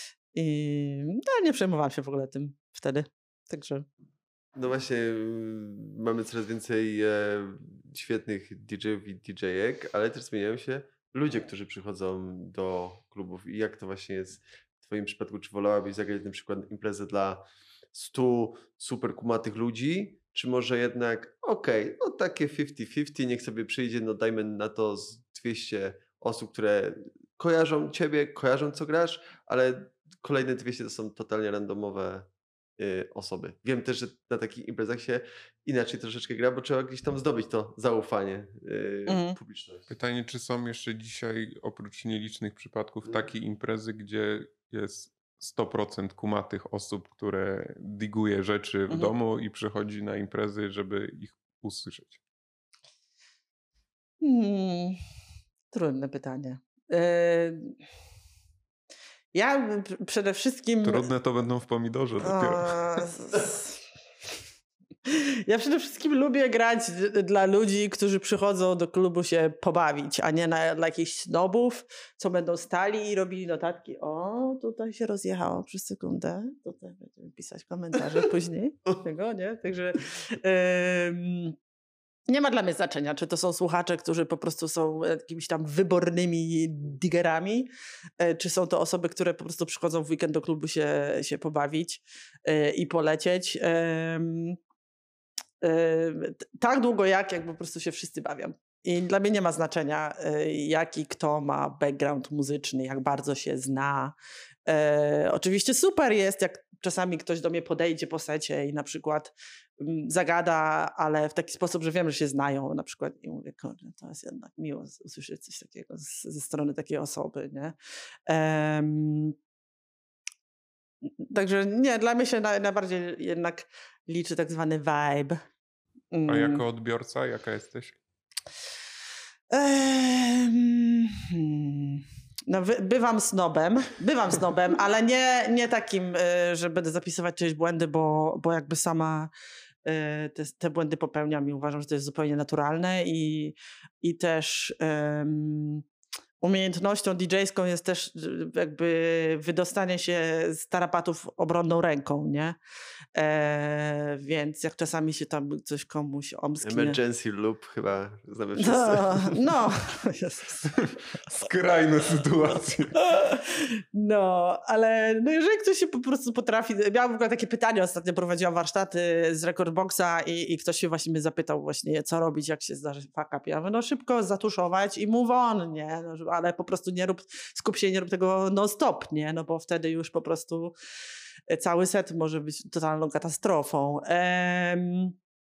C: I no, nie przejmowałam się w ogóle tym wtedy, także...
A: No właśnie, mm, mamy coraz więcej e, świetnych D J-ów i D J-ek, ale też zmieniają się ludzie, którzy przychodzą do klubów. I jak to właśnie jest w twoim przypadku? Czy wolałabyś zagrać na przykład imprezę dla stu super kumatych ludzi, czy może jednak, okej, okay, no takie fifty fifty, niech sobie przyjdzie, no dajmy na to z dwieście osób, które kojarzą ciebie, kojarzą co grasz, ale kolejne dwieście to są totalnie randomowe y, osoby. Wiem też, że na takich imprezach się inaczej troszeczkę gra, bo trzeba gdzieś tam zdobyć to zaufanie y,
C: Mhm.
A: publiczności.
B: Pytanie, czy są jeszcze dzisiaj, oprócz nielicznych przypadków, takie imprezy, gdzie jest sto procent kumatych osób, które diguje rzeczy w
C: Mhm.
B: domu i przychodzi na imprezy, żeby ich usłyszeć?
C: Hmm, trudne pytanie. Yy, ja p- przede wszystkim...
B: Trudne to będą w pomidorze dopiero.
C: O, s- Ja przede wszystkim lubię grać d- dla ludzi, którzy przychodzą do klubu się pobawić, a nie na, dla jakichś snobów, co będą stali i robili notatki. O, tutaj się rozjechało przez sekundę. Tutaj będziemy pisać komentarze później. Tego, nie? Także... Ym, Nie ma dla mnie znaczenia, czy to są słuchacze, którzy po prostu są jakimiś tam wybornymi digerami, czy są to osoby, które po prostu przychodzą w weekend do klubu się, się pobawić i polecieć. Tak długo jak, jak po prostu się wszyscy bawią. I dla mnie nie ma znaczenia, jaki kto ma background muzyczny, jak bardzo się zna. E, oczywiście super jest, jak czasami ktoś do mnie podejdzie po secie i na przykład m, zagada, ale w taki sposób, że wiem, że się znają na przykład i mówię, kurde, to jest jednak miło usłyszeć coś takiego z, ze strony takiej osoby, nie? Em, także nie, dla mnie się na, najbardziej jednak liczy tak zwany vibe.
B: Mm. A jako odbiorca jaka jesteś?
C: Um, hmm. No, wy, bywam snobem, bywam snobem, ale nie, nie takim, y, że będę zapisywać czyjeś błędy, bo, bo jakby sama y, te, te błędy popełniam i uważam, że to jest zupełnie naturalne i, i też um, umiejętnością didżejską jest też jakby wydostanie się z tarapatów obronną ręką, nie? E, więc jak czasami się tam coś komuś omsknie...
A: Emergency loop chyba znamy wszyscy.
C: No, no.
B: Skrajne sytuacje.
C: No, ale no jeżeli ktoś się po prostu potrafi... Miałam w ogóle takie pytanie, ostatnio prowadziłam warsztaty z Recordboxa i, i ktoś się właśnie mnie zapytał właśnie, co robić, jak się zdarzy fuck up. Ja mówię, no szybko zatuszować i move on, nie? No, ale po prostu nie rób, skup się, nie rób tego non-stop, nie? No bo wtedy już po prostu cały set może być totalną katastrofą. Um,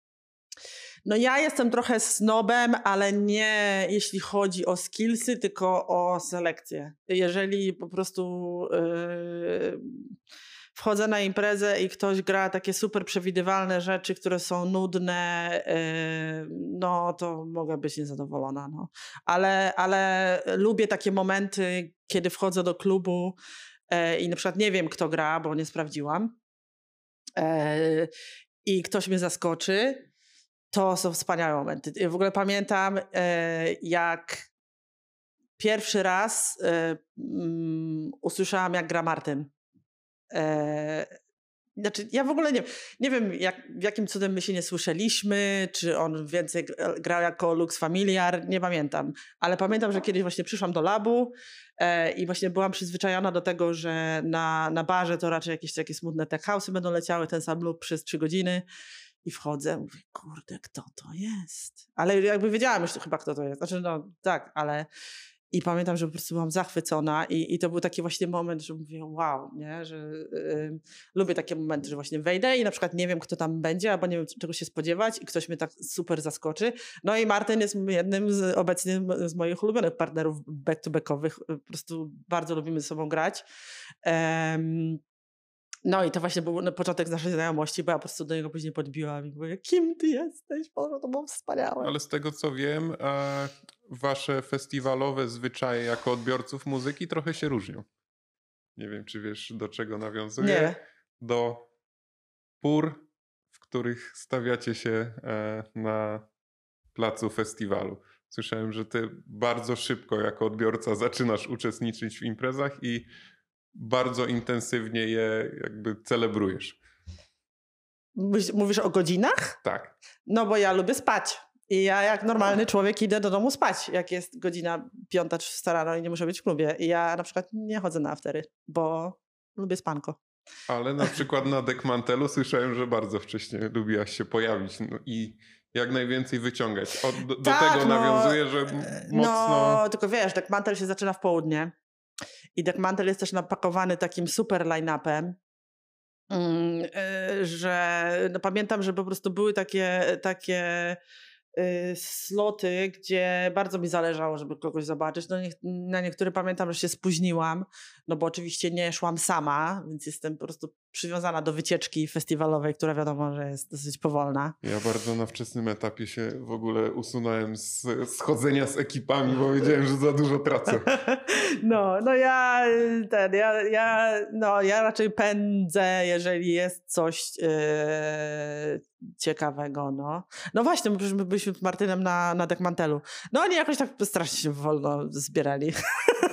C: no ja jestem trochę snobem, ale nie jeśli chodzi o skillsy, tylko o selekcję. Jeżeli po prostu yy, wchodzę na imprezę i ktoś gra takie super przewidywalne rzeczy, które są nudne, yy, no to mogę być niezadowolona. No. Ale, ale lubię takie momenty, kiedy wchodzę do klubu yy, i na przykład nie wiem, kto gra, bo nie sprawdziłam yy, i ktoś mnie zaskoczy. To są wspaniałe momenty. Ja w ogóle pamiętam, e, jak pierwszy raz e, um, usłyszałam, jak gra Martyn. E, znaczy, ja w ogóle nie, nie wiem, jak, jakim cudem my się nie słyszeliśmy, czy on więcej grał jako Lux Familiar, nie pamiętam. Ale pamiętam, że kiedyś właśnie przyszłam do labu e, i właśnie byłam przyzwyczajona do tego, że na, na barze to raczej jakieś takie smutne tech house'y będą leciały, ten sam loop przez trzy godziny. I wchodzę, mówię, kurde, kto to jest? Ale jakby wiedziałam już chyba, kto to jest. Znaczy, no tak, ale... I pamiętam, że po prostu byłam zachwycona i, i to był taki właśnie moment, że mówię, wow, nie? Że yy, lubię takie momenty, że właśnie wejdę i na przykład nie wiem, kto tam będzie, albo nie wiem, czego się spodziewać i ktoś mnie tak super zaskoczy. No i Martyn jest jednym z obecnie z moich ulubionych partnerów back-to-backowych. Po prostu bardzo lubimy ze sobą grać. Um, No i to właśnie był początek naszej znajomości, bo ja po prostu do niego później podbiłam i mówię, kim ty jesteś? Boże, to było wspaniałe.
B: Ale z tego co wiem, e, wasze festiwalowe zwyczaje jako odbiorców muzyki trochę się różnią. Nie wiem, czy wiesz, do czego nawiązuję.
C: Nie.
B: Do pór, w których stawiacie się e, na placu festiwalu. Słyszałem, że ty bardzo szybko jako odbiorca zaczynasz uczestniczyć w imprezach i bardzo intensywnie je jakby celebrujesz.
C: Mówisz o godzinach?
B: Tak.
C: No bo ja lubię spać. I ja jak normalny człowiek idę do domu spać, jak jest godzina piąta czy szósta rano i nie muszę być w klubie. I ja na przykład nie chodzę na aftery, bo lubię spanko.
B: Ale na przykład na Dekmantelu słyszałem, że bardzo wcześnie lubiłaś się pojawić no i jak najwięcej wyciągać. O, do,
C: tak,
B: do tego
C: no,
B: nawiązuję, że mocno...
C: No, tylko wiesz, Dekmantel się zaczyna w południe. I Dekmantel jest też napakowany takim super line-upem, że no pamiętam, że po prostu były takie, takie sloty, gdzie bardzo mi zależało, żeby kogoś zobaczyć. No, na niektóre pamiętam, że się spóźniłam, no bo oczywiście nie szłam sama, więc jestem po prostu przywiązana do wycieczki festiwalowej, która wiadomo, że jest dosyć powolna.
B: Ja bardzo na wczesnym etapie się w ogóle usunąłem z schodzenia z ekipami, bo wiedziałem, że za dużo tracę.
C: No, no ja ten, ja, ja, no, ja raczej pędzę, jeżeli jest coś yy, ciekawego, no. No właśnie, bo my byliśmy z Martynem na, na Dekmantelu. No oni jakoś tak strasznie wolno zbierali.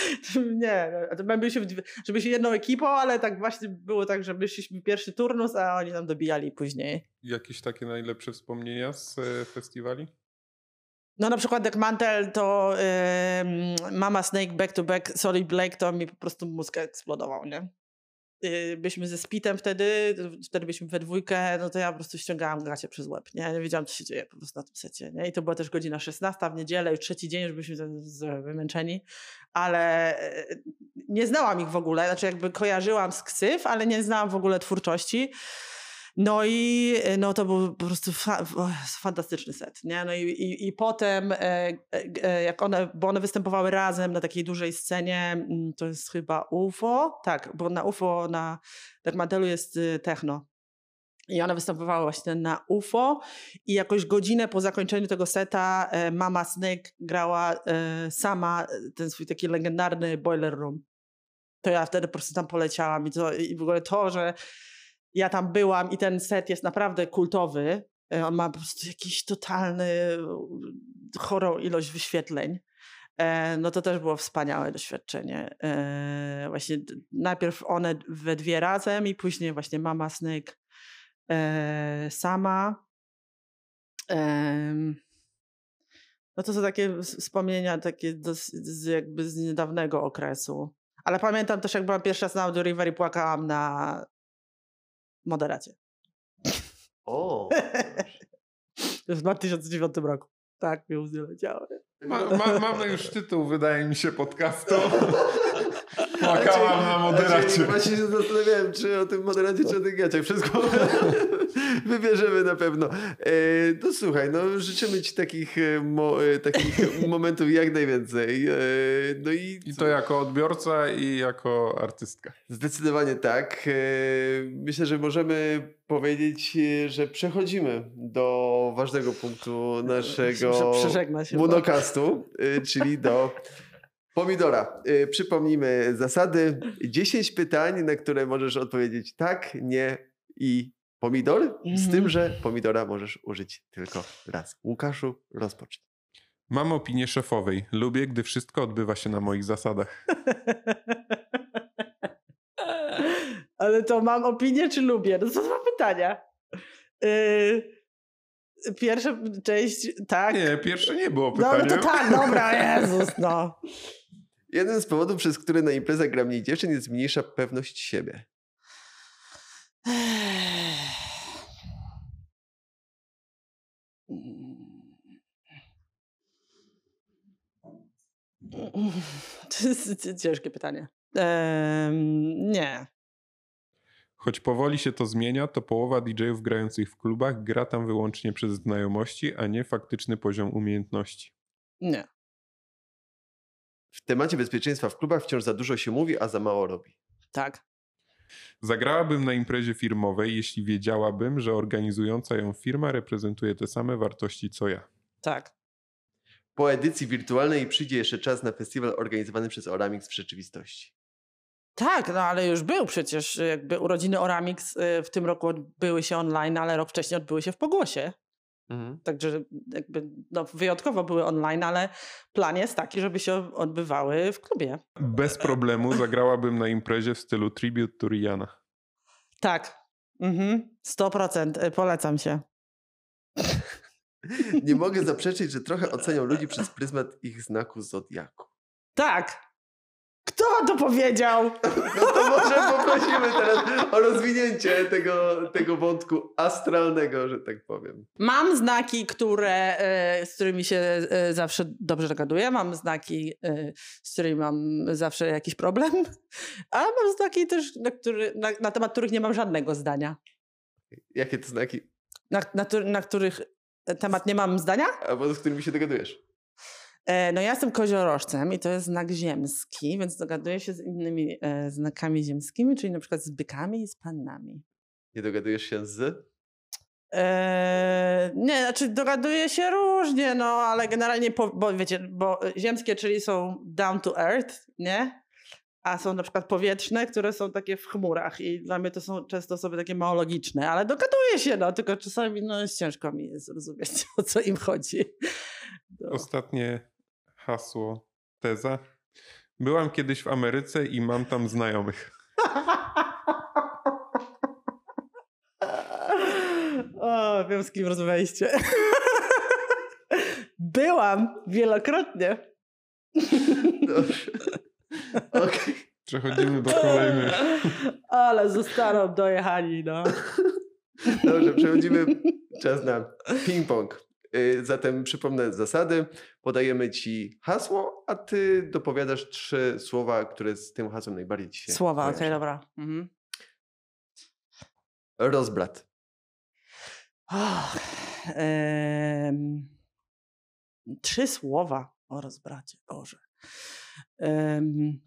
C: Nie, my byliśmy, że byliśmy jedną ekipą, ale tak właśnie było tak, że byliśmy pierwszy turnus, a oni nam dobijali później.
B: Jakieś takie najlepsze wspomnienia z e, festiwali?
C: No na przykład jak Mantel to yy, Mama Snake Back to Back Solid Blake, to mi po prostu mózg eksplodował, nie? Yy, byliśmy ze Spitem wtedy, wtedy byliśmy we dwójkę, no to ja po prostu ściągałam gacie przez łeb, nie? Nie wiedziałam, co się dzieje po prostu na tym secie, nie? I to była też godzina szesnasta w niedzielę, już trzeci dzień, już byliśmy wymęczeni, ale yy, nie znałam ich w ogóle, znaczy jakby kojarzyłam z ksyw, ale nie znałam w ogóle twórczości. No i no to był po prostu fa fantastyczny set, nie? No i, i, i potem e, e, jak one, bo one występowały razem na takiej dużej scenie, to jest chyba U F O, tak, bo na U F O, na Dark jest techno. I one występowały właśnie na U F O i jakoś godzinę po zakończeniu tego seta e, Mama Snake grała e, sama ten swój taki legendarny Boiler Room. To ja wtedy po prostu tam poleciałam i, to, i w ogóle to, że ja tam byłam i ten set jest naprawdę kultowy. On ma po prostu jakiś totalny, chorą ilość wyświetleń. No to też było wspaniałe doświadczenie. Właśnie najpierw one we dwie razem i później właśnie Mama Snake sama. No to są takie wspomnienia takie do, z, jakby z niedawnego okresu. Ale pamiętam też, jak byłam pierwszy raz na Audio River i płakałam na moderacie.
A: O!
C: W dwa tysiące dziewiątym roku. Tak, mi łzy leciały.
B: Ma, ma, mamy już tytuł, wydaje mi się, podcastu. Płakałam na moderacie.
A: Znaczy, właśnie się zastanawiałem, czy o tym moderacie, czy o tych gaciach. Wszystko wybierzemy na pewno. E, no słuchaj, no życzymy ci takich, mo, takich momentów jak najwięcej. E, no i,
B: I to jako odbiorca i jako artystka.
A: Zdecydowanie tak. E, myślę, że możemy powiedzieć, że przechodzimy do ważnego punktu naszego monocastu, e, czyli do pomidora. Yy, przypomnijmy zasady. dziesięć pytań, na które możesz odpowiedzieć tak, nie i pomidor. Mm-hmm. Z tym, że pomidora możesz użyć tylko raz. Łukaszu, rozpocznij.
B: Mam opinię szefowej. Lubię, gdy wszystko odbywa się na moich zasadach.
C: Ale to mam opinię, czy lubię? No to są dwa pytania. Yy... Pierwsza część, tak.
B: Nie, pierwsze nie było pytania.
C: No, no to tak, dobra, Jezus, no.
A: Jeden z powodów, przez który na imprezach gra mniej dziewczyn, jest mniejsza pewność siebie. To jest ciężkie pytanie. Ehm, nie.
B: Choć powoli się to zmienia, to połowa D J ów grających w klubach gra tam wyłącznie przez znajomości, a nie faktyczny poziom umiejętności.
C: Nie.
A: W temacie bezpieczeństwa w klubach wciąż za dużo się mówi, a za mało robi.
C: Tak.
B: Zagrałabym na imprezie firmowej, jeśli wiedziałabym, że organizująca ją firma reprezentuje te same wartości co ja.
C: Tak.
A: Po edycji wirtualnej przyjdzie jeszcze czas na festiwal organizowany przez Oramix w rzeczywistości.
C: Tak, no ale już był przecież, jakby urodziny Oramix w tym roku odbyły się online, ale rok wcześniej odbyły się w Pogłosie. Mhm. Także jakby no, wyjątkowo były online, ale plan jest taki, żeby się odbywały w klubie.
B: Bez problemu zagrałabym na imprezie w stylu Tribute to Rihanna.
C: Tak, mhm. sto procent polecam się.
A: Nie mogę zaprzeczyć, że trochę ocenią ludzi przez pryzmat ich znaku zodiaku.
C: Tak. Kto to powiedział?
A: No to może poprosimy teraz o rozwinięcie tego, tego wątku astralnego, że tak powiem.
C: Mam znaki, które, z którymi się zawsze dobrze dogaduję. Mam znaki, z którymi mam zawsze jakiś problem. A mam znaki też, na, który, na, na temat których nie mam żadnego zdania.
A: Jakie to znaki?
C: Na, na, na których temat nie mam zdania?
A: Albo z którymi się dogadujesz?
C: No ja jestem koziorożcem i to jest znak ziemski, więc dogaduję się z innymi e, znakami ziemskimi, czyli na przykład z bykami i z pannami.
A: Nie dogadujesz się z?
C: E, nie, znaczy dogaduję się różnie, no ale generalnie, po, bo wiecie, bo ziemskie, czyli są down to earth, nie? A są na przykład powietrzne, które są takie w chmurach i dla mnie to są często osoby takie mało logiczne, ale dogaduję się, no, tylko czasami no, jest ciężko mi zrozumieć, o co im chodzi. No.
B: Ostatnie hasło, teza. Byłam kiedyś w Ameryce i mam tam znajomych.
C: O, wiem, z kim rozmawialiście. Byłam wielokrotnie.
A: Dobrze. Okej.
B: Przechodzimy do kolejnych.
C: Ale zostaną dojechani, no.
A: Dobrze, przechodzimy. Czas na ping-pong. Y, Zatem przypomnę zasady. Podajemy ci hasło, a ty dopowiadasz trzy słowa, które z tym hasłem najbardziej ci się
C: Słowa, okej,
A: kojarzą.
C: dobra. Mhm.
A: Rozbrat.
C: Och, em, trzy słowa o rozbracie, Boże. Em,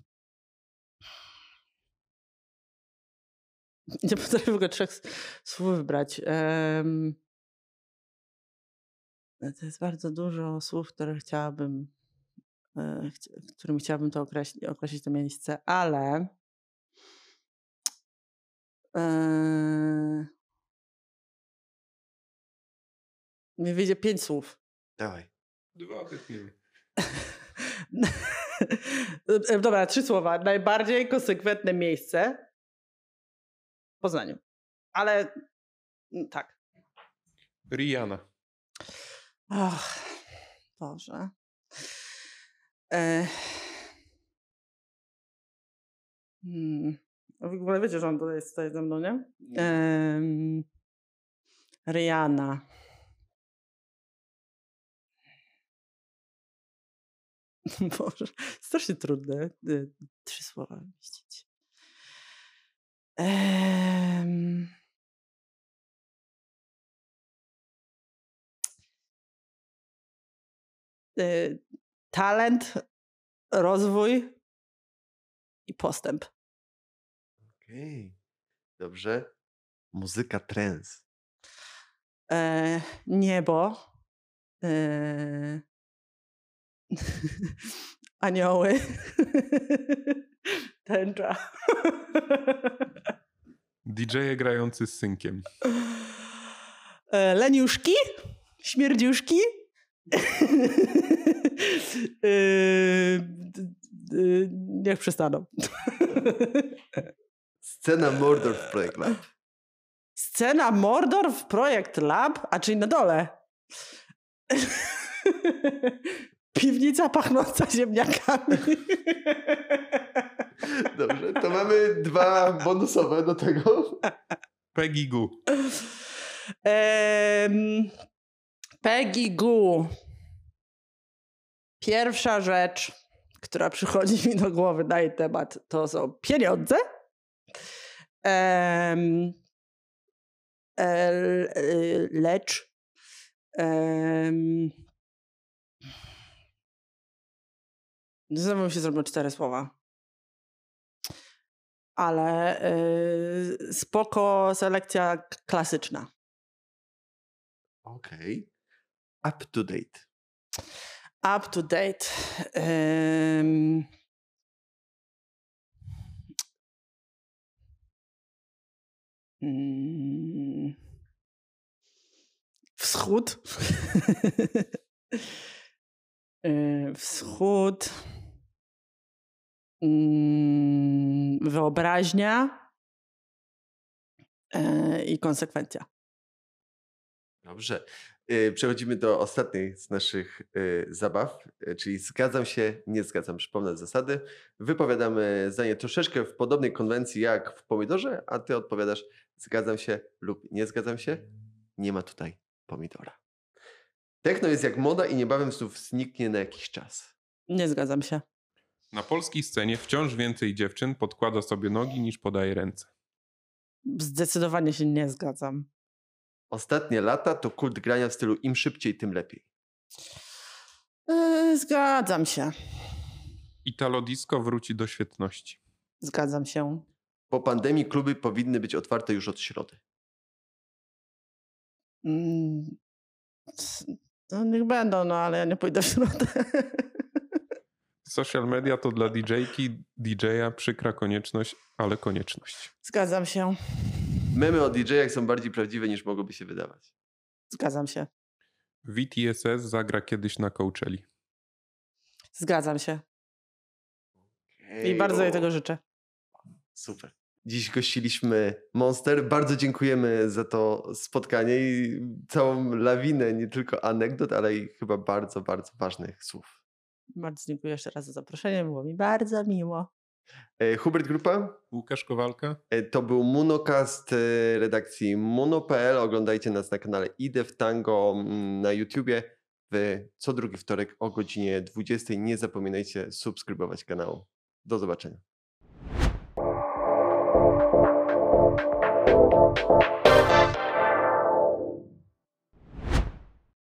C: nie potrafię w ogóle trzech s- słów wybrać. Em, to jest bardzo dużo słów, które chciałabym, e, chci- którymi chciałabym to określić, określić to miejsce, ale e, mi wyjdzie pięć słów.
A: Dawaj.
B: Dwa wytniemy.
C: E, Dobra, trzy słowa. Najbardziej konsekwentne miejsce w Poznaniu. Ale mm, tak.
B: Rihanna.
C: Ach, Boże. E, hmm. W ogóle wiecie, że on tutaj jest tutaj ze mną, nie? Em, Rihanna. Boże, strasznie trudne. y, Trzy słowa wymieścić. Em, y, Talent, rozwój i postęp.
A: Okej. Dobrze. Muzyka trance.
C: E, Niebo. E, Anioły. Tęcza.
B: D J grający z synkiem.
C: E, Leniuszki. Śmierdziuszki. E, d- d- Niech przestaną.
A: Scena Mordor w Projekt Lab.
C: Scena Mordor w Projekt Lab, a czyli na dole. Piwnica pachnąca ziemniakami.
A: Dobrze, to mamy dwa bonusowe do tego.
B: Peggy Goo.
C: Em, Peggy Goo. Pierwsza rzecz, która przychodzi mi do głowy na jej temat, to są pieniądze. Em, el- e, lecz em, znowu mi się zrobią cztery słowa. Ale y, spoko selekcja k- klasyczna.
A: Okej. Up to date.
C: Up to date. Ym, mm, Wschód. Y, Wschód. Mm, Wyobraźnia. y, I konsekwencja.
A: Dobrze. Y, Przechodzimy do ostatniej z naszych y, zabaw, y, czyli zgadzam się, nie zgadzam. Przypomnę zasady. Wypowiadamy zdanie troszeczkę w podobnej konwencji jak w pomidorze, a ty odpowiadasz zgadzam się lub nie zgadzam się. Nie ma tutaj pomidora. Techno jest jak moda i niebawem znów zniknie na jakiś czas.
C: Nie zgadzam się.
B: Na polskiej scenie wciąż więcej dziewczyn podkłada sobie nogi niż podaje ręce.
C: Zdecydowanie się nie zgadzam.
A: Ostatnie lata to kult grania w stylu im szybciej, tym lepiej.
C: Yy, zgadzam się.
B: Italo disco wróci do świetności.
C: Zgadzam się.
A: Po pandemii kluby powinny być otwarte już od środy.
C: Mm, c- no niech będą, no ale ja nie pójdę w środę.
B: Social media to dla D J-ki, D J-a przykra konieczność, ale konieczność.
C: Zgadzam się.
A: Memy o D J-ach są bardziej prawdziwe niż mogłoby się wydawać.
C: Zgadzam się.
B: V T S S zagra kiedyś na Coachelli.
C: Zgadzam się. I bardzo jej tego życzę.
A: Super. Dziś gościliśmy Monster. Bardzo dziękujemy za to spotkanie i całą lawinę nie tylko anegdot, ale i chyba bardzo, bardzo ważnych słów.
C: Bardzo dziękuję jeszcze raz za zaproszenie. Było mi bardzo miło.
A: E, Hubert Grupa.
B: Łukasz Kowalka.
A: E, To był Monocast e, redakcji mono kropka p l. Oglądajcie nas na kanale Idę w Tango mm, na YouTubie. W co drugi wtorek o godzinie dwudziestej. Nie zapominajcie subskrybować kanału. Do zobaczenia.